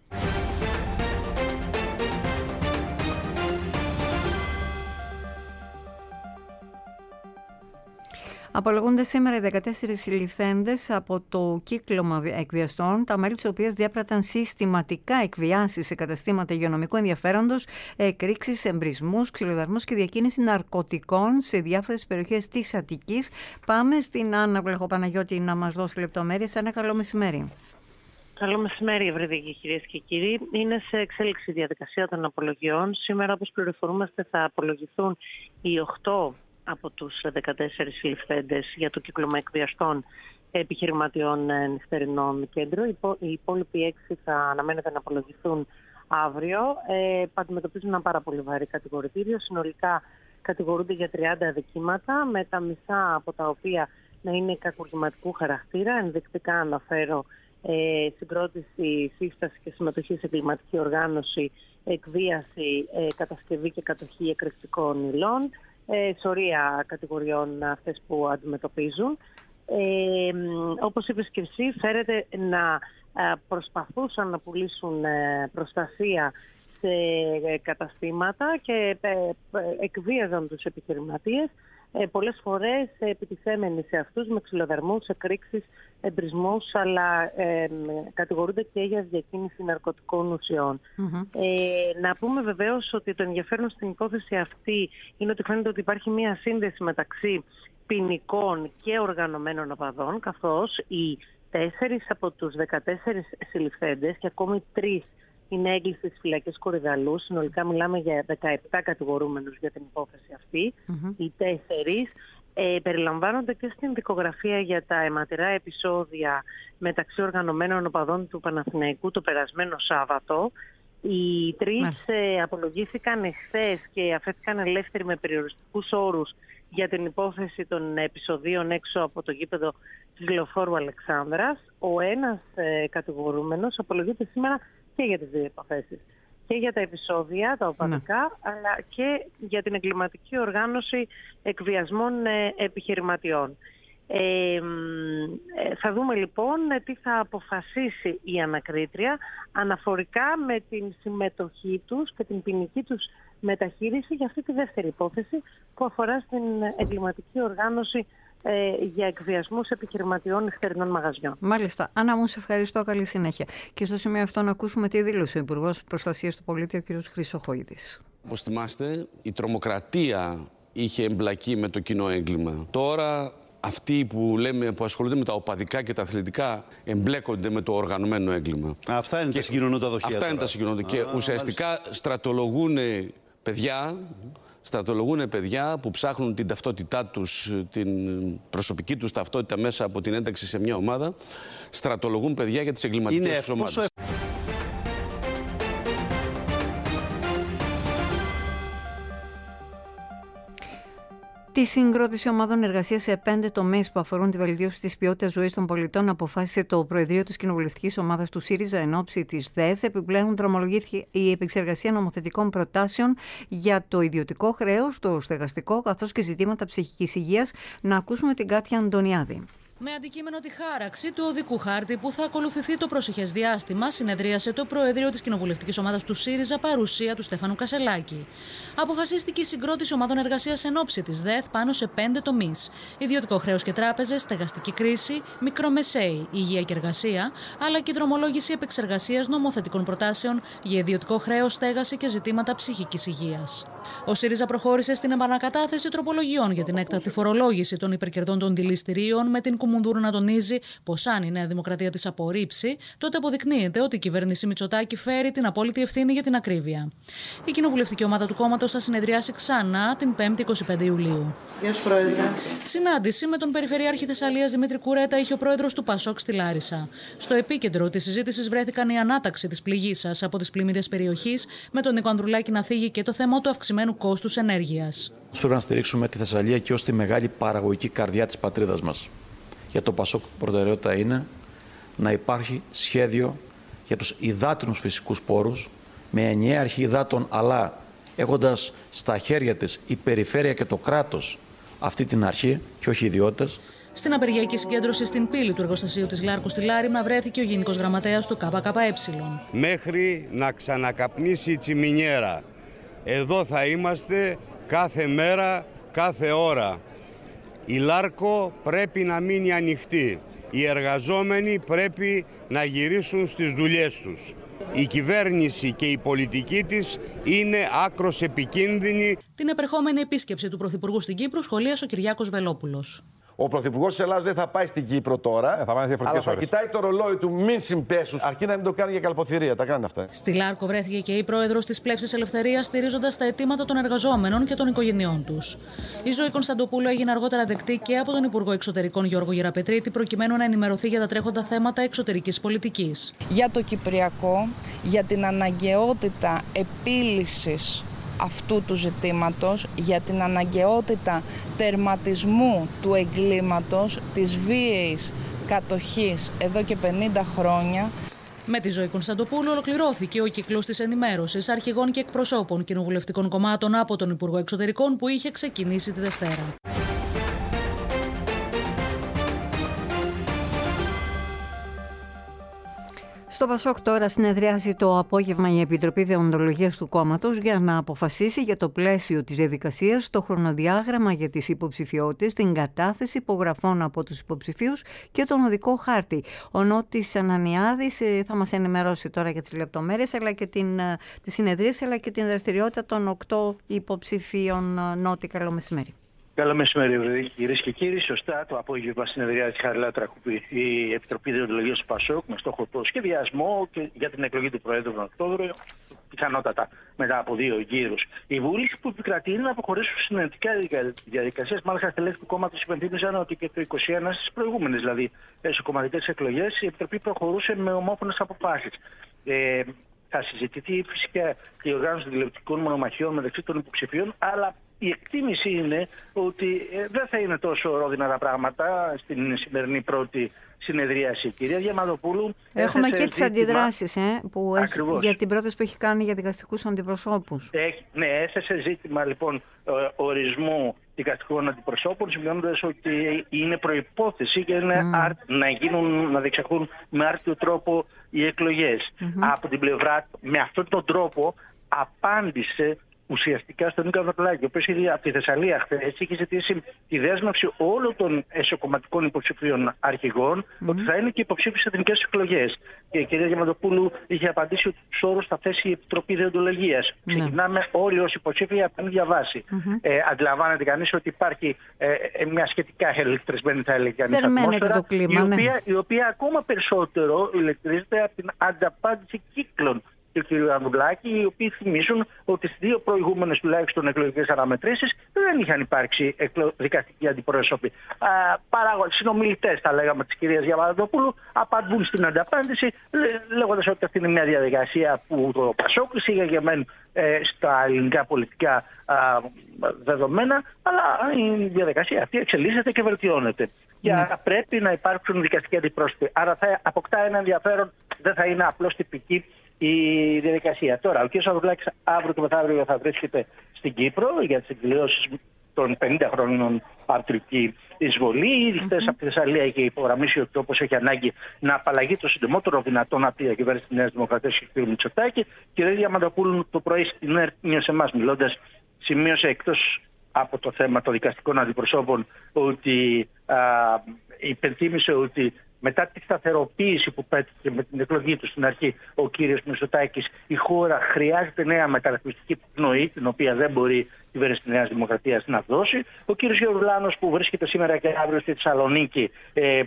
Απολογούνται σήμερα οι δεκατέσσερις συλληφθέντες από το κύκλωμα εκβιαστών, τα μέλη της οποίας διάπραταν συστηματικά εκβιάσεις σε καταστήματα υγειονομικού ενδιαφέροντος, εκρήξεις, εμπρισμούς, ξυλοδαρμούς και διακίνηση ναρκωτικών σε διάφορες περιοχές της Αττικής. Πάμε στην Άννα Βλαχοπαναγιώτη να μας δώσει λεπτομέρειες. Ένα καλό μεσημέρι. Καλό μεσημέρι, ευρύδικοι κυρίες και κύριοι. Είναι σε εξέλιξη η διαδικασία των απολογιών. Σήμερα, όπως πληροφορούμαστε, θα απολογηθούν οι οκτώ από τους δεκατέσσερις συλληφθέντες για το κύκλωμα εκβιαστών επιχειρηματιών νυχτερινών κέντρο. Οι υπόλοιποι έξι θα αναμένεται να απολογηθούν αύριο. Ε, αντιμετωπίζουν ένα πάρα πολύ βαρύ κατηγορητήριο. Συνολικά κατηγορούνται για τριάντα αδικήματα, με τα μισά από τα οποία να είναι κακουργηματικού χαρακτήρα. Ενδεικτικά αναφέρω ε, συγκρότηση, σύσταση και συμμετοχή σε εγκληματική οργάνωση, εκβίαση, ε, κατασκευή και κατοχή εκρηκτικών υλών. Ε, σωρία κατηγοριών αυτές που αντιμετωπίζουν. Ε, όπως είπες και εσύ, φέρεται να προσπαθούσαν να πουλήσουν προστασία σε καταστήματα και εκβίαζαν τους επιχειρηματίες, πολλές φορές επιτιθέμενοι σε αυτούς με ξυλοδαρμούς, εκρήξεις, εμπρισμούς, αλλά ε, κατηγορούνται και για διακίνηση ναρκωτικών ουσιών. Mm-hmm. Ε, να πούμε βεβαίως ότι το ενδιαφέρον στην υπόθεση αυτή είναι ότι φαίνεται ότι υπάρχει μία σύνδεση μεταξύ ποινικών και οργανωμένων οπαδών, καθώς οι τέσσερις από τους δεκατέσσερις συλληφθέντες και ακόμη τρεις είναι έγκλειστοι στις φυλακές Κορυδαλού. Συνολικά μιλάμε για δεκαεπτά κατηγορούμενους για την υπόθεση αυτή. Mm-hmm. Οι τέσσερις ε, περιλαμβάνονται και στην δικογραφία για τα αιματηρά επεισόδια μεταξύ οργανωμένων οπαδών του Παναθηναϊκού το περασμένο Σάββατο. Οι τρεις ε, απολογήθηκαν εχθές και αφέθηκαν ελεύθεροι με περιοριστικούς όρους για την υπόθεση των επεισοδίων έξω από το γήπεδο της Λεωφόρου Αλεξάνδρας. Ο ένας ε, κατηγορούμενος απολογείται σήμερα και για τις δύο υποθέσεις. Και για τα επεισόδια, τα οπαδικά, ναι, αλλά και για την εγκληματική οργάνωση εκβιασμών ε, επιχειρηματιών. Ε, ε, θα δούμε λοιπόν τι θα αποφασίσει η ανακρίτρια αναφορικά με την συμμετοχή τους και την ποινική τους μεταχείριση για αυτή τη δεύτερη υπόθεση που αφορά στην εγκληματική οργάνωση ε, για εκβιασμούς επιχειρηματιών νυχτερινών μαγαζιών. Μάλιστα. Άννα μου, σε ευχαριστώ. Καλή συνέχεια. Και στο σημείο αυτό να ακούσουμε τη δήλωση ο Υπουργός Προστασίας του Πολίτη, ο κ. Χρυσοχοίδης. Όπως θυμάστε, η τρομοκρατία είχε εμπλακεί με το κοινό έγκλημα. Τώρα αυτοί που λέμε που ασχολούνται με τα οπαδικά και τα αθλητικά εμπλέκονται με το οργανωμένο έγκλημα. Αυτά είναι και τα συγκοινωνούντα δοχεία. Αυτά τώρα είναι τα συγκοινωνούντα. Και ουσιαστικά μάλιστα στρατολογούν παιδιά, mm-hmm. στρατολογούν παιδιά που ψάχνουν την ταυτότητά τους, την προσωπική τους ταυτότητα μέσα από την ένταξη σε μια ομάδα. Στρατολογούν παιδιά για τις εγκληματικές τους ομάδες. Τη συγκρότηση ομάδων εργασίας σε πέντε τομείς που αφορούν τη βελτίωση της ποιότητας ζωής των πολιτών αποφάσισε το Προεδρείο της Κοινοβουλευτικής Ομάδας του ΣΥΡΙΖΑ εν ώψη της ΔΕΘ. Επιπλέον, δρομολογήθηκε η επεξεργασία νομοθετικών προτάσεων για το ιδιωτικό χρέος, το στεγαστικό καθώς και ζητήματα ψυχικής υγείας. Να ακούσουμε την Κάτια Αντωνιάδη. Με αντικείμενο τη χάραξη του οδικού χάρτη που θα ακολουθηθεί το προσεχές διάστημα, συνεδρίασε το Προεδρείο της Κοινοβουλευτικής Ομάδας του ΣΥΡΙΖΑ παρουσία του Στέφανου Κασελάκη. Αποφασίστηκε η συγκρότηση ομάδων εργασίας εν ώψη της ΔΕΘ πάνω σε πέντε τομείς: ιδιωτικό χρέος και τράπεζες, στεγαστική κρίση, μικρομεσαίοι, υγεία και εργασία, αλλά και δρομολόγηση επεξεργασίας νομοθετικών προτάσεων για ιδιωτικό χρέος, στέγαση και ζητήματα ψυχικής υγείας. Ο ΣΥΡΙΖΑ προχώρησε στην επανακατάθεση τροπολογιών για την έκτακτη φορολόγηση των υπερκερδών των δηληστηρίων, με την Κουμουνδούρου να τονίζει πως αν η Νέα Δημοκρατία της απορρίψει, τότε αποδεικνύεται ότι η κυβέρνηση Μητσοτάκη φέρει την απόλυτη ευθύνη για την ακρίβεια. Η κοινοβουλευτική ομάδα του κόμματος θα συνεδριάσει ξανά την πέμπτη εικοστή πέμπτη Ιουλίου. Γεια σας, Πρόεδρε. Συνάντηση με τον Περιφερειάρχη Θεσσαλίας Δημήτρη Κουρέτα είχε ο πρόεδρος του Πασόκ στη Λάρισα. Στο επίκεντρο της συζήτησης βρέθηκαν η ανάταξη της πληγής από τις πλημμύρες περιοχής, με τον Νίκο Ανδρουλάκη να θίγει και το θέμα του αυξημένου κόστους ενέργειας. Πρέπει να στηρίξουμε τη Θεσσαλία και ως τη μεγάλη παραγωγική καρδιά της πατρίδας μας. Για το Πασόκ προτεραιότητα είναι να υπάρχει σχέδιο για τους υδάτινους φυσικούς πόρους με ενιαία αρχή υδάτων, αλλά έχοντας στα χέρια της η περιφέρεια και το κράτος αυτή την αρχή και όχι οι ιδιώτες. Στην απεργιακή συγκέντρωση στην πύλη του εργοστασίου της Λάρκου στη Λάριμνα βρέθηκε ο Γενικός Γραμματέας του ΚΚΕ. Μέχρι να ξανακαπνίσει η τσιμινιέρα. Εδώ θα είμαστε κάθε μέρα, κάθε ώρα. Η Λάρκο πρέπει να μείνει ανοιχτή. Οι εργαζόμενοι πρέπει να γυρίσουν στις δουλειές τους. Η κυβέρνηση και η πολιτική της είναι άκρως επικίνδυνη. Την επερχόμενη επίσκεψη του Πρωθυπουργού στην Κύπρο σχολίασε ο Κυριάκος Βελόπουλος. Ο Πρωθυπουργός της Ελλάδας δεν θα πάει στην Κύπρο τώρα, ε, θα αλλά θα ώρες. Κοιτάει το ρολόι του μην συμπέσουν, αρκεί να μην το κάνει για καλποθυρία. Τα κάνει αυτά. Στη Λάρκο βρέθηκε και η πρόεδρος της Πλεύσης Ελευθερίας, στηρίζοντας τα αιτήματα των εργαζόμενων και των οικογενειών τους. Η Ζωή Κωνσταντοπούλου έγινε αργότερα δεκτή και από τον Υπουργό Εξωτερικών Γιώργο Γεραπετρίτη, προκειμένου να ενημερωθεί για τα τρέχοντα θέματα εξωτερικής πολιτικής. Για το Κυπριακό, για την αναγκαιότητα επίλυσης αυτού του ζητήματος, για την αναγκαιότητα τερματισμού του εγκλήματος, της βίαιης κατοχής εδώ και πενήντα χρόνια. Με τη Ζωή Κωνσταντοπούλου ολοκληρώθηκε ο κύκλος της ενημέρωσης αρχηγών και εκπροσώπων κοινοβουλευτικών κομμάτων από τον Υπουργό Εξωτερικών που είχε ξεκινήσει τη Δευτέρα. Στο Πασόκ τώρα συνεδριάζει το απόγευμα η Επιτροπή Δεοντολογίας του κόμματος για να αποφασίσει για το πλαίσιο της διαδικασίας, το χρονοδιάγραμμα για τις υποψηφιότητες, την κατάθεση υπογραφών από τους υποψηφίους και τον οδικό χάρτη. Ο Νότης Ανανιάδης θα μας ενημερώσει τώρα για τις λεπτομέρειες, αλλά και την, τη συνεδρίαση, αλλά και την δραστηριότητα των οκτώ υποψηφίων. Νότη, καλό μεσημέρι. Καλό μεσημέρι, κυρίες και κύριοι. Σωστά, το απόγευμα συνεδριάζει Χαριλάου Τρακούπη η Επιτροπή Δεοντολογίας του Πασόκ με στόχο το σχεδιασμό και για την εκλογή του Προέδρου τον Οκτώβριο, πιθανότατα μετά από δύο γύρους. Η βούληση που επικρατεί είναι να αποχωρήσουν συνενετικά διαδικασίες. Μάλιστα, στελέχη του κόμματος υπενθύμιζαν ότι και το είκοσι ένα στις προηγούμενες, δηλαδή εσωκομματικές εκλογές, η Επιτροπή προχωρούσε με ομόφωνες αποφάσεις. Ε, θα συζητηθεί φυσικά και η οργάνωση τηλεοπτικών μονομαχιών μεταξύ των υποψηφίων, αλλά η εκτίμηση είναι ότι δεν θα είναι τόσο ρόδινα τα πράγματα στην σημερινή πρώτη συνεδρίαση. Κυρία Διαμαντοπούλου, έχουμε και τις αντιδράσεις ε, που έχει, για την πρόταση που έχει κάνει για δικαστικούς αντιπροσώπους. Έχει, ναι, έθεσε ζήτημα λοιπόν ορισμού δικαστικών αντιπροσώπων, σημειώνοντας ότι είναι προϋπόθεση για να, mm. να, γίνουν, να διεξαχθούν με άρτιο τρόπο οι εκλογές. Mm-hmm. Από την πλευρά, με αυτόν τον τρόπο απάντησε ουσιαστικά στον Νίκο Ανδρουλάκη, ο οποίος ήδη από τη Θεσσαλία χθες είχε ζητήσει τη δέσμευση όλων των εσωκομματικών υποψηφίων αρχηγών mm-hmm. ότι θα είναι και υποψήφιοι σε εθνικές εκλογές. Και η κυρία Διαμαντοπούλου είχε απαντήσει ότι τους όρους θα θέσει η Επιτροπή Δεοντολογίας. Mm-hmm. Ξεκινάμε όλοι ως υποψήφοι από την ίδια βάση. Mm-hmm. Ε, αντιλαμβάνεται κανείς ότι υπάρχει ε, μια σχετικά ηλεκτρισμένη, θα έλεγε κανείς, ατμόσφαιρα, το κλίμα, η, οποία, ναι. η οποία ακόμα περισσότερο ηλεκτρίζεται από την ανταπάντηση κύκλων του κ. Ανδρουλάκη, οι οποίοι θυμίζουν ότι στις δύο προηγούμενες τουλάχιστον εκλογικές αναμετρήσεις δεν είχαν υπάρξει δικαστικοί αντιπρόσωποι. Συνομιλητές, τα λέγαμε, της κυρίας Διαμαντοπούλου, απαντούν στην ανταπάντηση, λέγοντας ότι αυτή είναι μια διαδικασία που το Πασόκ εισήγαγε ε, στα ελληνικά πολιτικά α, δεδομένα, αλλά η διαδικασία αυτή εξελίσσεται και βελτιώνεται. Και mm. πρέπει να υπάρξουν δικαστικοί αντιπρόσωποι. Άρα θα αποκτά ένα ενδιαφέρον, δεν θα είναι απλώς τυπική η διαδικασία. Τώρα, ο κ. Ανδρουλάκης αύριο και μεθαύριο θα βρίσκεται στην Κύπρο για τις εκδηλώσεις των πενήντα χρόνων πατρική εισβολή. Ήδη χθες mm-hmm. από τη Θεσσαλία είχε υπογραμμίσει ότι όπως έχει ανάγκη να απαλλαγεί το συντομότερο δυνατόν από τη διακυβέρνηση της Νέας Δημοκρατίας και του κ. Μητσοτάκη. Και η Διαμαντοπούλου το πρωί στην ΕΡΤ, σε εμάς μιλώντας, σημείωσε εκτός από το θέμα των δικαστικών αντιπροσώπων ότι α, υπενθύμησε ότι μετά τη σταθεροποίηση που πέτυχε με την εκλογή του στην αρχή ο κύριος Μητσοτάκης, η χώρα χρειάζεται νέα μεταρρυθμιστική πνοή, την οποία δεν μπορεί η κυβέρνηση της Νέας Δημοκρατίας να δώσει. Ο κύριος Γερουλάνος, που βρίσκεται σήμερα και αύριο στη Θεσσαλονίκη, ε,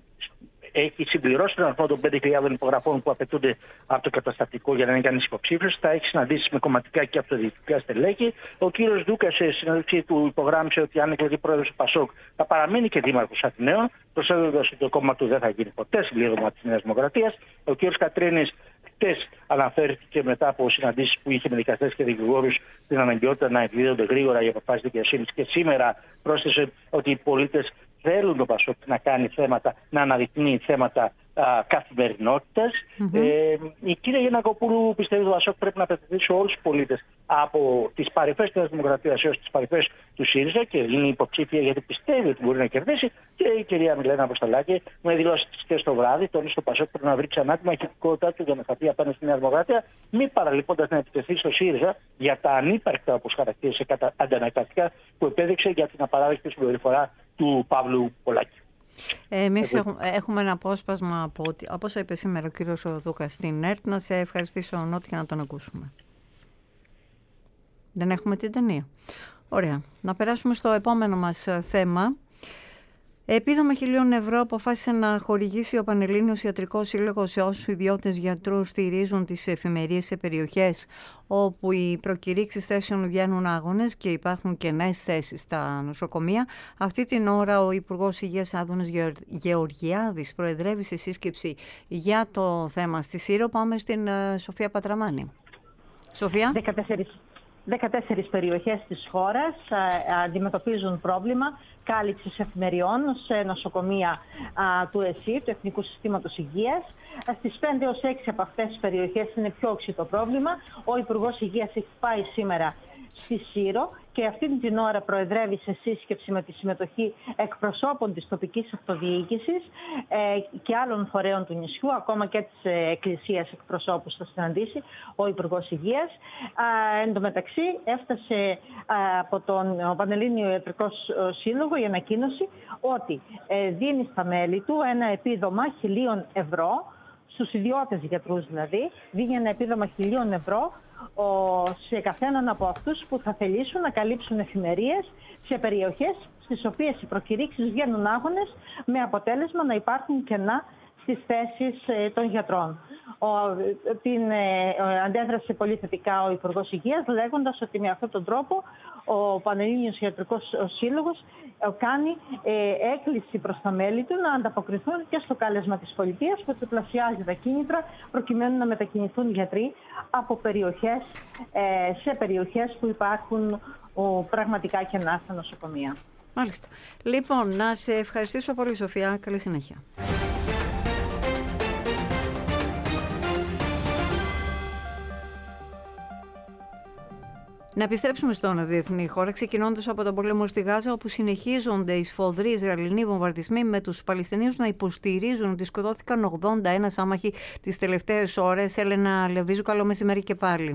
έχει συμπληρώσει τον αριθμό των πέντε χιλιάδων υπογραφών που απαιτούνται από το καταστατικό για να είναι κανείς υποψήφιος. Θα έχει συναντήσεις με κομματικά και αυτοδιοικητικά στελέχη. Ο κύριος Δούκας, σε συνέντευξή του, υπογράμμισε ότι αν εκλεγεί πρόεδρος του Πασόκ θα παραμείνει και δήμαρχος Αθηναίων, προσθέτοντας ότι το κόμμα του δεν θα γίνει ποτέ συμπλήρωμα της Νέας Δημοκρατίας. Ο κύριος Κατρίνης χτες αναφέρθηκε μετά από συναντήσεις που είχε με δικαστές και δικηγόρους την αναγκαιότητα να εκδίδονται γρήγορα οι αποφάσεις δικαιοσύνης, και σήμερα πρόσθεσε ότι οι πολίτες θέλουν το Πασόκ να κάνει θέματα, να αναδεικνύει θέματα καθημερινότητας. Mm-hmm. Ε, η κυρία Γιαννακοπούλου πιστεύει ότι το Πασόκ πρέπει να απευθυνθεί σε όλους τους πολίτες, από τις παρυφές της Δημοκρατίας έως τις παρυφές του ΣΥΡΙΖΑ, και είναι υποψήφια γιατί πιστεύει ότι μπορεί να κερδίσει. Και η κυρία Μιλένα Αποστολάκη, με δηλώσει της χθες το βράδυ, τόνισε το Πασόκ πρέπει να βρει ξανά τη μαχητικότητά του για να σταθεί απέναντι στη Νέα Δημοκρατία, μη παραλείποντας να επιτεθεί στο ΣΥΡΙΖΑ για τα ανύπαρκτα, όπως χαρακτήρισε, αντανακλαστικά που επέδειξε για την απαράδεκτη συμπεριφορά του Παύλου Πολάκη. Εμείς έχουμε, έχουμε ένα απόσπασμα από ότι, όπως είπε σήμερα ο κύριος Δούκας στην ΕΡΤ, να σε ευχαριστήσω, Νότι, για να τον ακούσουμε. Δεν έχουμε την ταινία. Ωραία. Να περάσουμε στο επόμενο μας θέμα. Επίδομα χιλίων ευρώ αποφάσισε να χορηγήσει ο Πανελλήνιος Ιατρικός Σύλλογος σε όσους ιδιώτες γιατρούς στηρίζουν τις εφημερίες σε περιοχές όπου οι προκηρύξεις θέσεων βγαίνουν άγονες και υπάρχουν κενές θέσεις στα νοσοκομεία. Αυτή την ώρα ο Υπουργός Υγείας Άδωνης Γεωργιάδης προεδρεύει σε σύσκεψη για το θέμα στη Σύρο. Πάμε στην uh, Σοφία Πατραμάνη. Σοφία. δεκατέσσερις περιοχές της χώρας α, αντιμετωπίζουν πρόβλημα κάλυψης εφημεριών σε νοσοκομεία α, του ΕΣΥ, του Εθνικού Συστήματος Υγείας. Στις πέντε έως έξι από αυτές τις περιοχές είναι πιο οξύ το πρόβλημα. Ο Υπουργός Υγείας έχει πάει σήμερα στη Σύρο και αυτή την ώρα προεδρεύει σε σύσκεψη με τη συμμετοχή εκπροσώπων της τοπικής αυτοδιοίκησης ε, και άλλων φορέων του νησιού, ακόμα και της ε, Εκκλησίας εκπροσώπους θα συναντήσει ο Υπουργός Υγείας. Ε, εν τω μεταξύ έφτασε ε, από τον Πανελλήνιο Ιατρικό Σύλλογο η ανακοίνωση ότι ε, δίνει στα μέλη του ένα επίδομα χιλίων ευρώ, στους ιδιώτες γιατρούς δηλαδή, δίνει ένα επίδομα χιλίων ευρώ σε καθέναν από αυτούς που θα θελήσουν να καλύψουν εφημερίες σε περιοχές στις οποίες οι προκηρύξεις βγαίνουν άγονες, με αποτέλεσμα να υπάρχουν κενά στις θέσεις των γιατρών. Ο, την ε, αντέδρασε πολύ θετικά ο Υπουργός Υγείας, λέγοντας ότι με αυτόν τον τρόπο ο Πανελλήνιος Ιατρικός Σύλλογος κάνει ε, έκκληση προς τα μέλη του να ανταποκριθούν και στο κάλεσμα της πολιτείας που τριπλασιάζει τα κίνητρα προκειμένου να μετακινηθούν γιατροί από περιοχές ε, σε περιοχές που υπάρχουν ο, πραγματικά κενά στα νοσοκομεία. Μάλιστα. Λοιπόν, να σε ευχαριστήσω πολύ, Σοφία. Καλή συνέχεια. Να επιστρέψουμε στον διεθνή χώρα, ξεκινώντας από τον πόλεμο στη Γάζα, όπου συνεχίζονται οι σφοδροί Ισραηλινοί βομβαρδισμοί, με τους Παλαιστινίους να υποστηρίζουν ότι σκοτώθηκαν ογδόντα ένα άμαχοι τις τελευταίες ώρες. Έλενα Λεβίζου, καλό μεσημέρι και πάλι.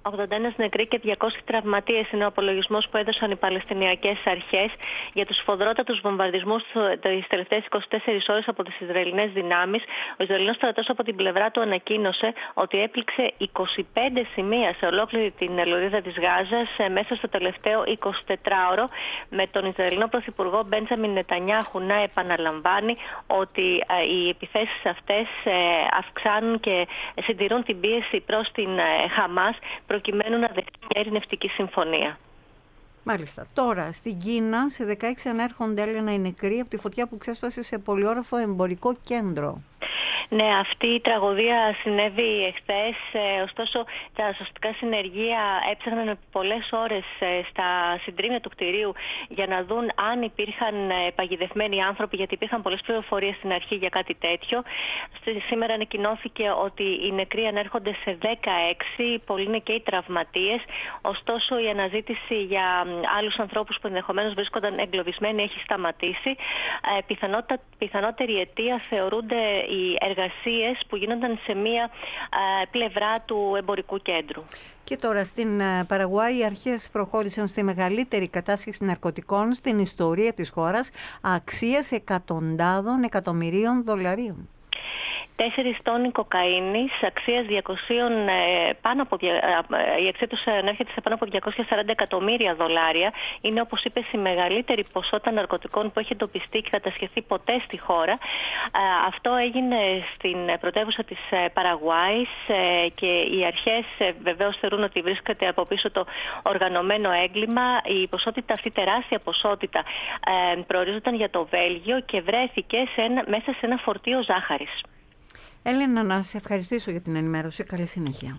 ογδόντα ένα νεκροί και διακόσιοι τραυματίες είναι ο απολογισμός που έδωσαν οι Παλαιστινιακές αρχές για τους σφοδρότατους βομβαρδισμούς τις τελευταίες είκοσι τέσσερις ώρες από τις Ισραηλινές δυνάμεις. Ο Ισραηλινός στρατός από την πλευρά του ανακοίνωσε ότι έπληξε είκοσι πέντε σημεία σε ολόκληρη την λωρίδα της Γάζας μέσα στο τελευταίο εικοσιτετράωρο, με τον Ισραηλινό Πρωθυπουργό Μπέντζαμιν Νετανιάχου να επαναλαμβάνει ότι οι επιθέσεις αυτές αυξάνουν και συντηρούν την πίεση προς την Χαμάς προκειμένου να δεχτεί μια ειρηνευτική συμφωνία. Μάλιστα. Τώρα, στην Κίνα, σε δεκαέξι ανέρχονται, Έλενα, οι νεκροί από τη φωτιά που ξέσπασε σε πολυόροφο εμπορικό κέντρο. Ναι, αυτή η τραγωδία συνέβη εχθές, ε, ωστόσο τα σωστικά συνεργεία έψαχναν πολλές ώρες ε, στα συντρίμμια του κτηρίου για να δουν αν υπήρχαν ε, παγιδευμένοι άνθρωποι, γιατί υπήρχαν πολλές πληροφορίες στην αρχή για κάτι τέτοιο. Σήμερα ανακοινώθηκε ότι οι νεκροί ανέρχονται σε δεκαέξι, πολλοί είναι και οι τραυματίες, ωστόσο η αναζήτηση για άλλους ανθρώπους που ενδεχομένως βρίσκονταν εγκλωβισμένοι έχει σταματήσει. Ε, πιθανότερη αιτία θεωρούνται οι εργασίες που γίνονταν σε μία ε, πλευρά του εμπορικού κέντρου. Και τώρα στην Παραγουάη οι αρχές προχώρησαν στη μεγαλύτερη κατάσχεση ναρκωτικών στην ιστορία της χώρας, αξίας εκατοντάδων εκατομμυρίων δολαρίων. Τέσσερις τόνοι κοκαίνης αξίας διακοσίων, πάνω από, η αξία τους ανέρχεται σε πάνω από διακόσια σαράντα εκατομμύρια δολάρια. Είναι, όπως είπες, η μεγαλύτερη ποσότητα ναρκωτικών που έχει εντοπιστεί και κατασχεθεί ποτέ στη χώρα. Αυτό έγινε στην πρωτεύουσα της Παραγουάης και οι αρχές βεβαίως θεωρούν ότι βρίσκεται από πίσω το οργανωμένο έγκλημα. Η ποσότητα αυτή, τεράστια ποσότητα, προορίζονταν για το Βέλγιο και βρέθηκε σε ένα, μέσα σε ένα φορτίο ζάχαρης. Έλενα, να σε ευχαριστήσω για την ενημέρωση. Καλή συνέχεια.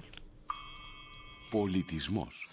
Πολιτισμός.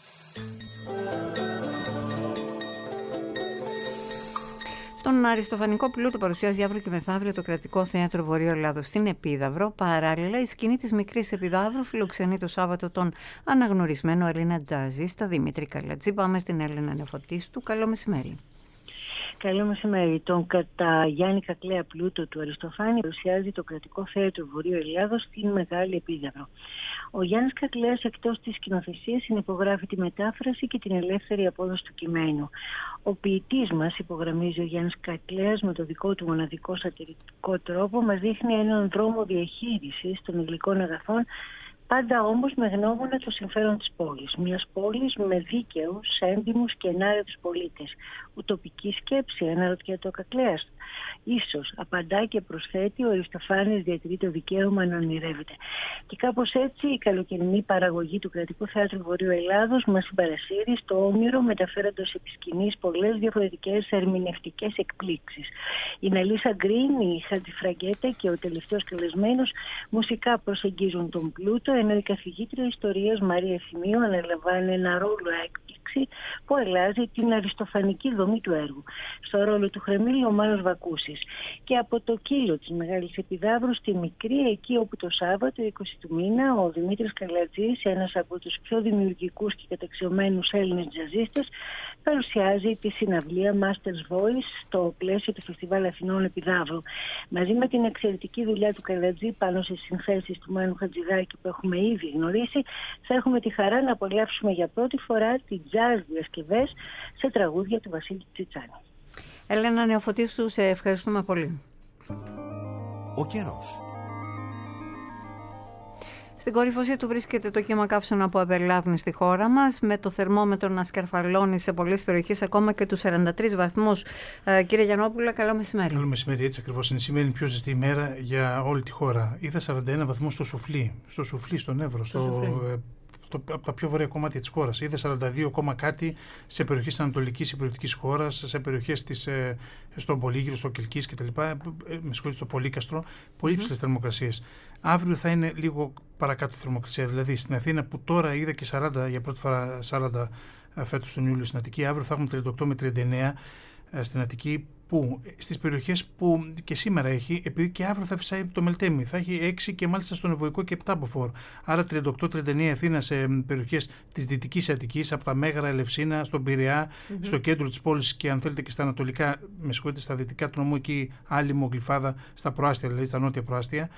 Τον αριστοφανικό πλούτο παρουσιάζει αύριο και μεθαύριο το Κρατικό Θέατρο Βορείου Ελλάδος στην Επίδαυρο. Παράλληλα, η σκηνή της Μικρής Επιδαύρου φιλοξενεί το Σάββατο τον αναγνωρισμένο Έλληνα τζαζίστα Δημήτρη Καλατζή. Πάμε στην Έλενα Νεοφωτίστου. Καλό μεσημέρι. Καλό μεσημέρι. Τον κατά Γιάννη Κακλέα πλούτο του Αριστοφάνη παρουσιάζει το Κρατικό Θέατρο Βορείου Ελλάδος στην Μεγάλη Επίδαυρο. Ο Γιάννης Κακλέας, εκτός της σκηνοθεσίας, συνυπογράφει τη μετάφραση και την ελεύθερη απόδοση του κειμένου. Ο ποιητής μας, υπογραμμίζει ο Γιάννης Κακλέας, με το δικό του μοναδικό σατιρικό τρόπο, μας δείχνει έναν δρόμο διαχείρισης των υλικών αγαθών, πάντα όμως με γνώμονα το συμφέρον της πόλης. Μιας πόλης με δίκαιους, έντιμους και ενάρετους πολίτες. Ουτοπική σκέψη, αναρωτιέται ο Κακλέας. Ίσως, απαντά και προσθέτει, ο Αριστοφάνης διατηρεί το δικαίωμα να ονειρεύεται. Και κάπως έτσι η καλοκαιρινή παραγωγή του Κρατικού Θέατρου Βορείου Ελλάδος μας συμπαρασύρει στο Όμηρο, μεταφέροντας επί σκηνής πολλές διαφορετικές ερμηνευτικές εκπλήξεις. Η Μελίσσα Γκριν, η Χατζηφραγκέτα και ο τελευταίος καλεσμένος μουσικά προσεγγίζουν τον πλούτο, ενώ η καθηγήτρια ιστορίας Μαρία Ευθυμίου αναλαμβάνει ένα ρόλο έκπληξη που αλλάζει την αριστοφανική δομή του έργου. Στο ρόλο του Χρεμίλη ο Μάνος Βακούσης. Και από το κύλο της Μεγάλης Επιδαύρου στη Μικρή, εκεί όπου το Σάββατο είκοσι του μήνα ο Δημήτρης Καλατζής, ένας από τους πιο δημιουργικούς και καταξιωμένους Έλληνες τζαζίστες, παρουσιάζει τη συναυλία Masters Voice στο πλαίσιο του Φεστιβάλ Αθηνών Επιδαύρου. Μαζί με την εξαιρετική δουλειά του Καλατζή πάνω στις συνθέσεις του Μάνου Χατζηδάκη που έχουμε ήδη γνωρίσει, θα έχουμε τη χαρά να απολαύσουμε για πρώτη φορά τις jazz διασκευές σε τραγούδια του Βασίλη Τσιτσάνη. Έλενα Νεοφωτίστου, σε ευχαριστούμε πολύ. Ο καιρός. Στην κορύφωσή του βρίσκεται το κύμα καύσωνα που απελάβνει στη χώρα μας, με το θερμόμετρο να σκαρφαλώνει σε πολλές περιοχές ακόμα και τους σαράντα τρεις βαθμούς. Ε, κύριε Γιαννόπουλα, καλό μεσημέρι. Καλό μεσημέρι, έτσι ακριβώς είναι. Σήμερα είναι η πιο ζεστή ημέρα για όλη τη χώρα. Είδα σαράντα ένα βαθμούς στο Σουφλί, στο Σουφλί, στον Εύρο, στο, στο το, από τα πιο βορεια κομμάτια της χώρας. Είδα σαράντα δύο κάτι σε περιοχές της ανατολικής υπηρετικής χώρας, σε περιοχές της, ε, στον Πολύγυρο, στο Κιλκής κτλ. Ε, με συγχωρείτε, στο Πολύκαστρο. Πολύ υψηλές mm-hmm. θερμοκρασίες. Αύριο θα είναι λίγο παρακάτω θερμοκρασία. Δηλαδή στην Αθήνα που τώρα είδα και σαράντα, για πρώτη φορά σαράντα φέτος τον Ιούλιο στην Αττική, αύριο θα έχουμε τριάντα οκτώ με τριάντα εννέα στην Αττική, που στις περιοχές που και σήμερα έχει, επειδή και αύριο θα φυσάει το Μελτέμι, θα έχει έξι και μάλιστα στον Ευωικό και επτά μποφόρ. Άρα τριάντα οκτώ τριάντα εννέα Αθήνα σε περιοχές της Δυτικής Αττικής, από τα Μέγαρα, Ελευσίνα, στον Πειραιά, mm-hmm. στο κέντρο της πόλης και αν θέλετε και στα ανατολικά, με συγχωρείτε, στα δυτικά του νομού, εκεί Άλυμο, Γλυφάδα, στα προάστια, δηλαδή στα νότια προάστια.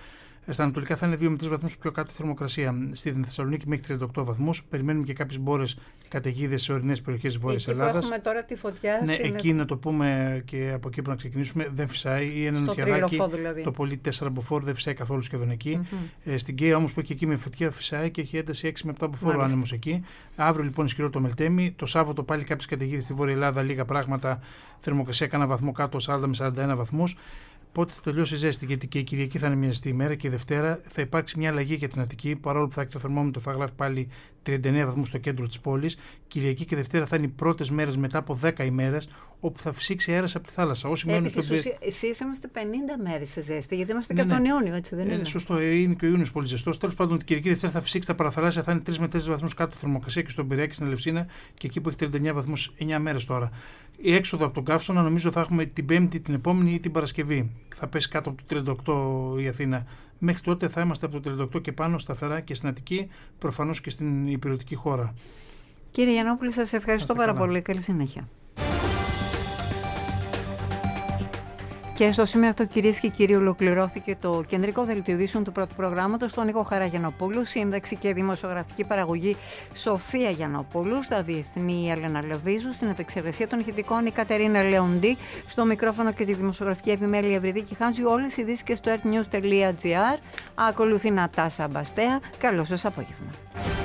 Στα ανατολικά θα είναι δύο με τρεις βαθμούς πιο κάτω η θερμοκρασία. Στη Θεσσαλονίκη μέχρι τριάντα οκτώ βαθμούς. Περιμένουμε και κάποιες μπόρες καταιγίδες σε ορεινές περιοχές της Βόρειας Ελλάδας. Εκεί έχουμε τώρα τη φωτιά. Ναι, στην... εκεί να το πούμε και από εκεί που να ξεκινήσουμε, δεν φυσάει. Ή ένα νοτιαδάκι, δηλαδή. Το πολύ τέσσερα μποφόρ δεν φυσάει καθόλου σχεδόν εκεί. Mm-hmm. Ε, στην Καία όμως που έχει εκεί με φωτιά φυσάει και έχει ένταση έξι με επτά μποφόρ ο άνεμος εκεί. Αύριο λοιπόν ισχυρό το Μελτέμι. Το Σάββατο πάλι κάποιες καταιγίδες στη Βόρεια Ελλάδα, λίγα πράγματα. Θερμοκρασία κάνα βαθμό κάτω, σαράντα με σαράντα ένα βαθμούς. Πότε θα τελειώσει η ζέστη, γιατί και η Κυριακή θα είναι μια ζεστή ημέρα και η Δευτέρα θα υπάρξει μια αλλαγή για την Αττική. Παρόλο που θα έχει το θερμόμετρο, θα γράφει πάλι τριάντα εννέα βαθμούς στο κέντρο της πόλης. Κυριακή και Δευτέρα θα είναι οι πρώτες μέρες μετά από δέκα ημέρες όπου θα φυσήξει αέρας από τη θάλασσα. Όσοι μένουν στον Πειραιά. Εσείς είμαστε πενήντα μέρες σε ζέστη, γιατί είμαστε και ναι, τον ναι. Ιούνιο, έτσι δεν είναι? Ε, σωστό, είναι και ο Ιούνιος πολύ ζεστός. Τέλος πάντων, την Κυριακή Δευτέρα θα φυσήξει τα παραθαλάσσια, θα είναι τρεις με τέσσερις βαθμούς κάτω θερμοκρασία και στον Πειραιά και στην Ελευσίνα και εκεί που έχει τριάντα εννέα βαθμούς εννέα μέρες τώρα. Η έξοδο από τον καύσωνα νομίζω θα έχουμε την Πέμπτη, την επόμενη ή την Παρασκευή. Θα πέσει κάτω από το τριάντα οκτώ η Αθήνα. Μέχρι τότε θα είμαστε από το τριάντα οκτώ και πάνω σταθερά και στην Αττική, προφανώς και στην υπηρετική χώρα. Κύριε Γιαννόπουλε, σας ευχαριστώ πάρα πολύ. Καλή συνέχεια. Και στο σημείο αυτό, κυρίες και κύριοι, ολοκληρώθηκε το κεντρικό δελτίο ειδήσεων του πρώτου προγράμματος. Στον ήχο Χαρά Γιαννοπούλου, σύνταξη και δημοσιογραφική παραγωγή Σοφία Γιαννοπούλου, στα διεθνή η Έλενα Λεβίζου, στην επεξεργασία των ηχητικών η Κατερίνα Λεοντή, στο μικρόφωνο και τη δημοσιογραφική επιμέλεια Ευρυδίκη Χάντζη. Όλες οι ειδήσεις και στο earthnews τελεία gr. Ακολουθεί Νατάσα Μπαστέα. Καλό σας απόγευμα.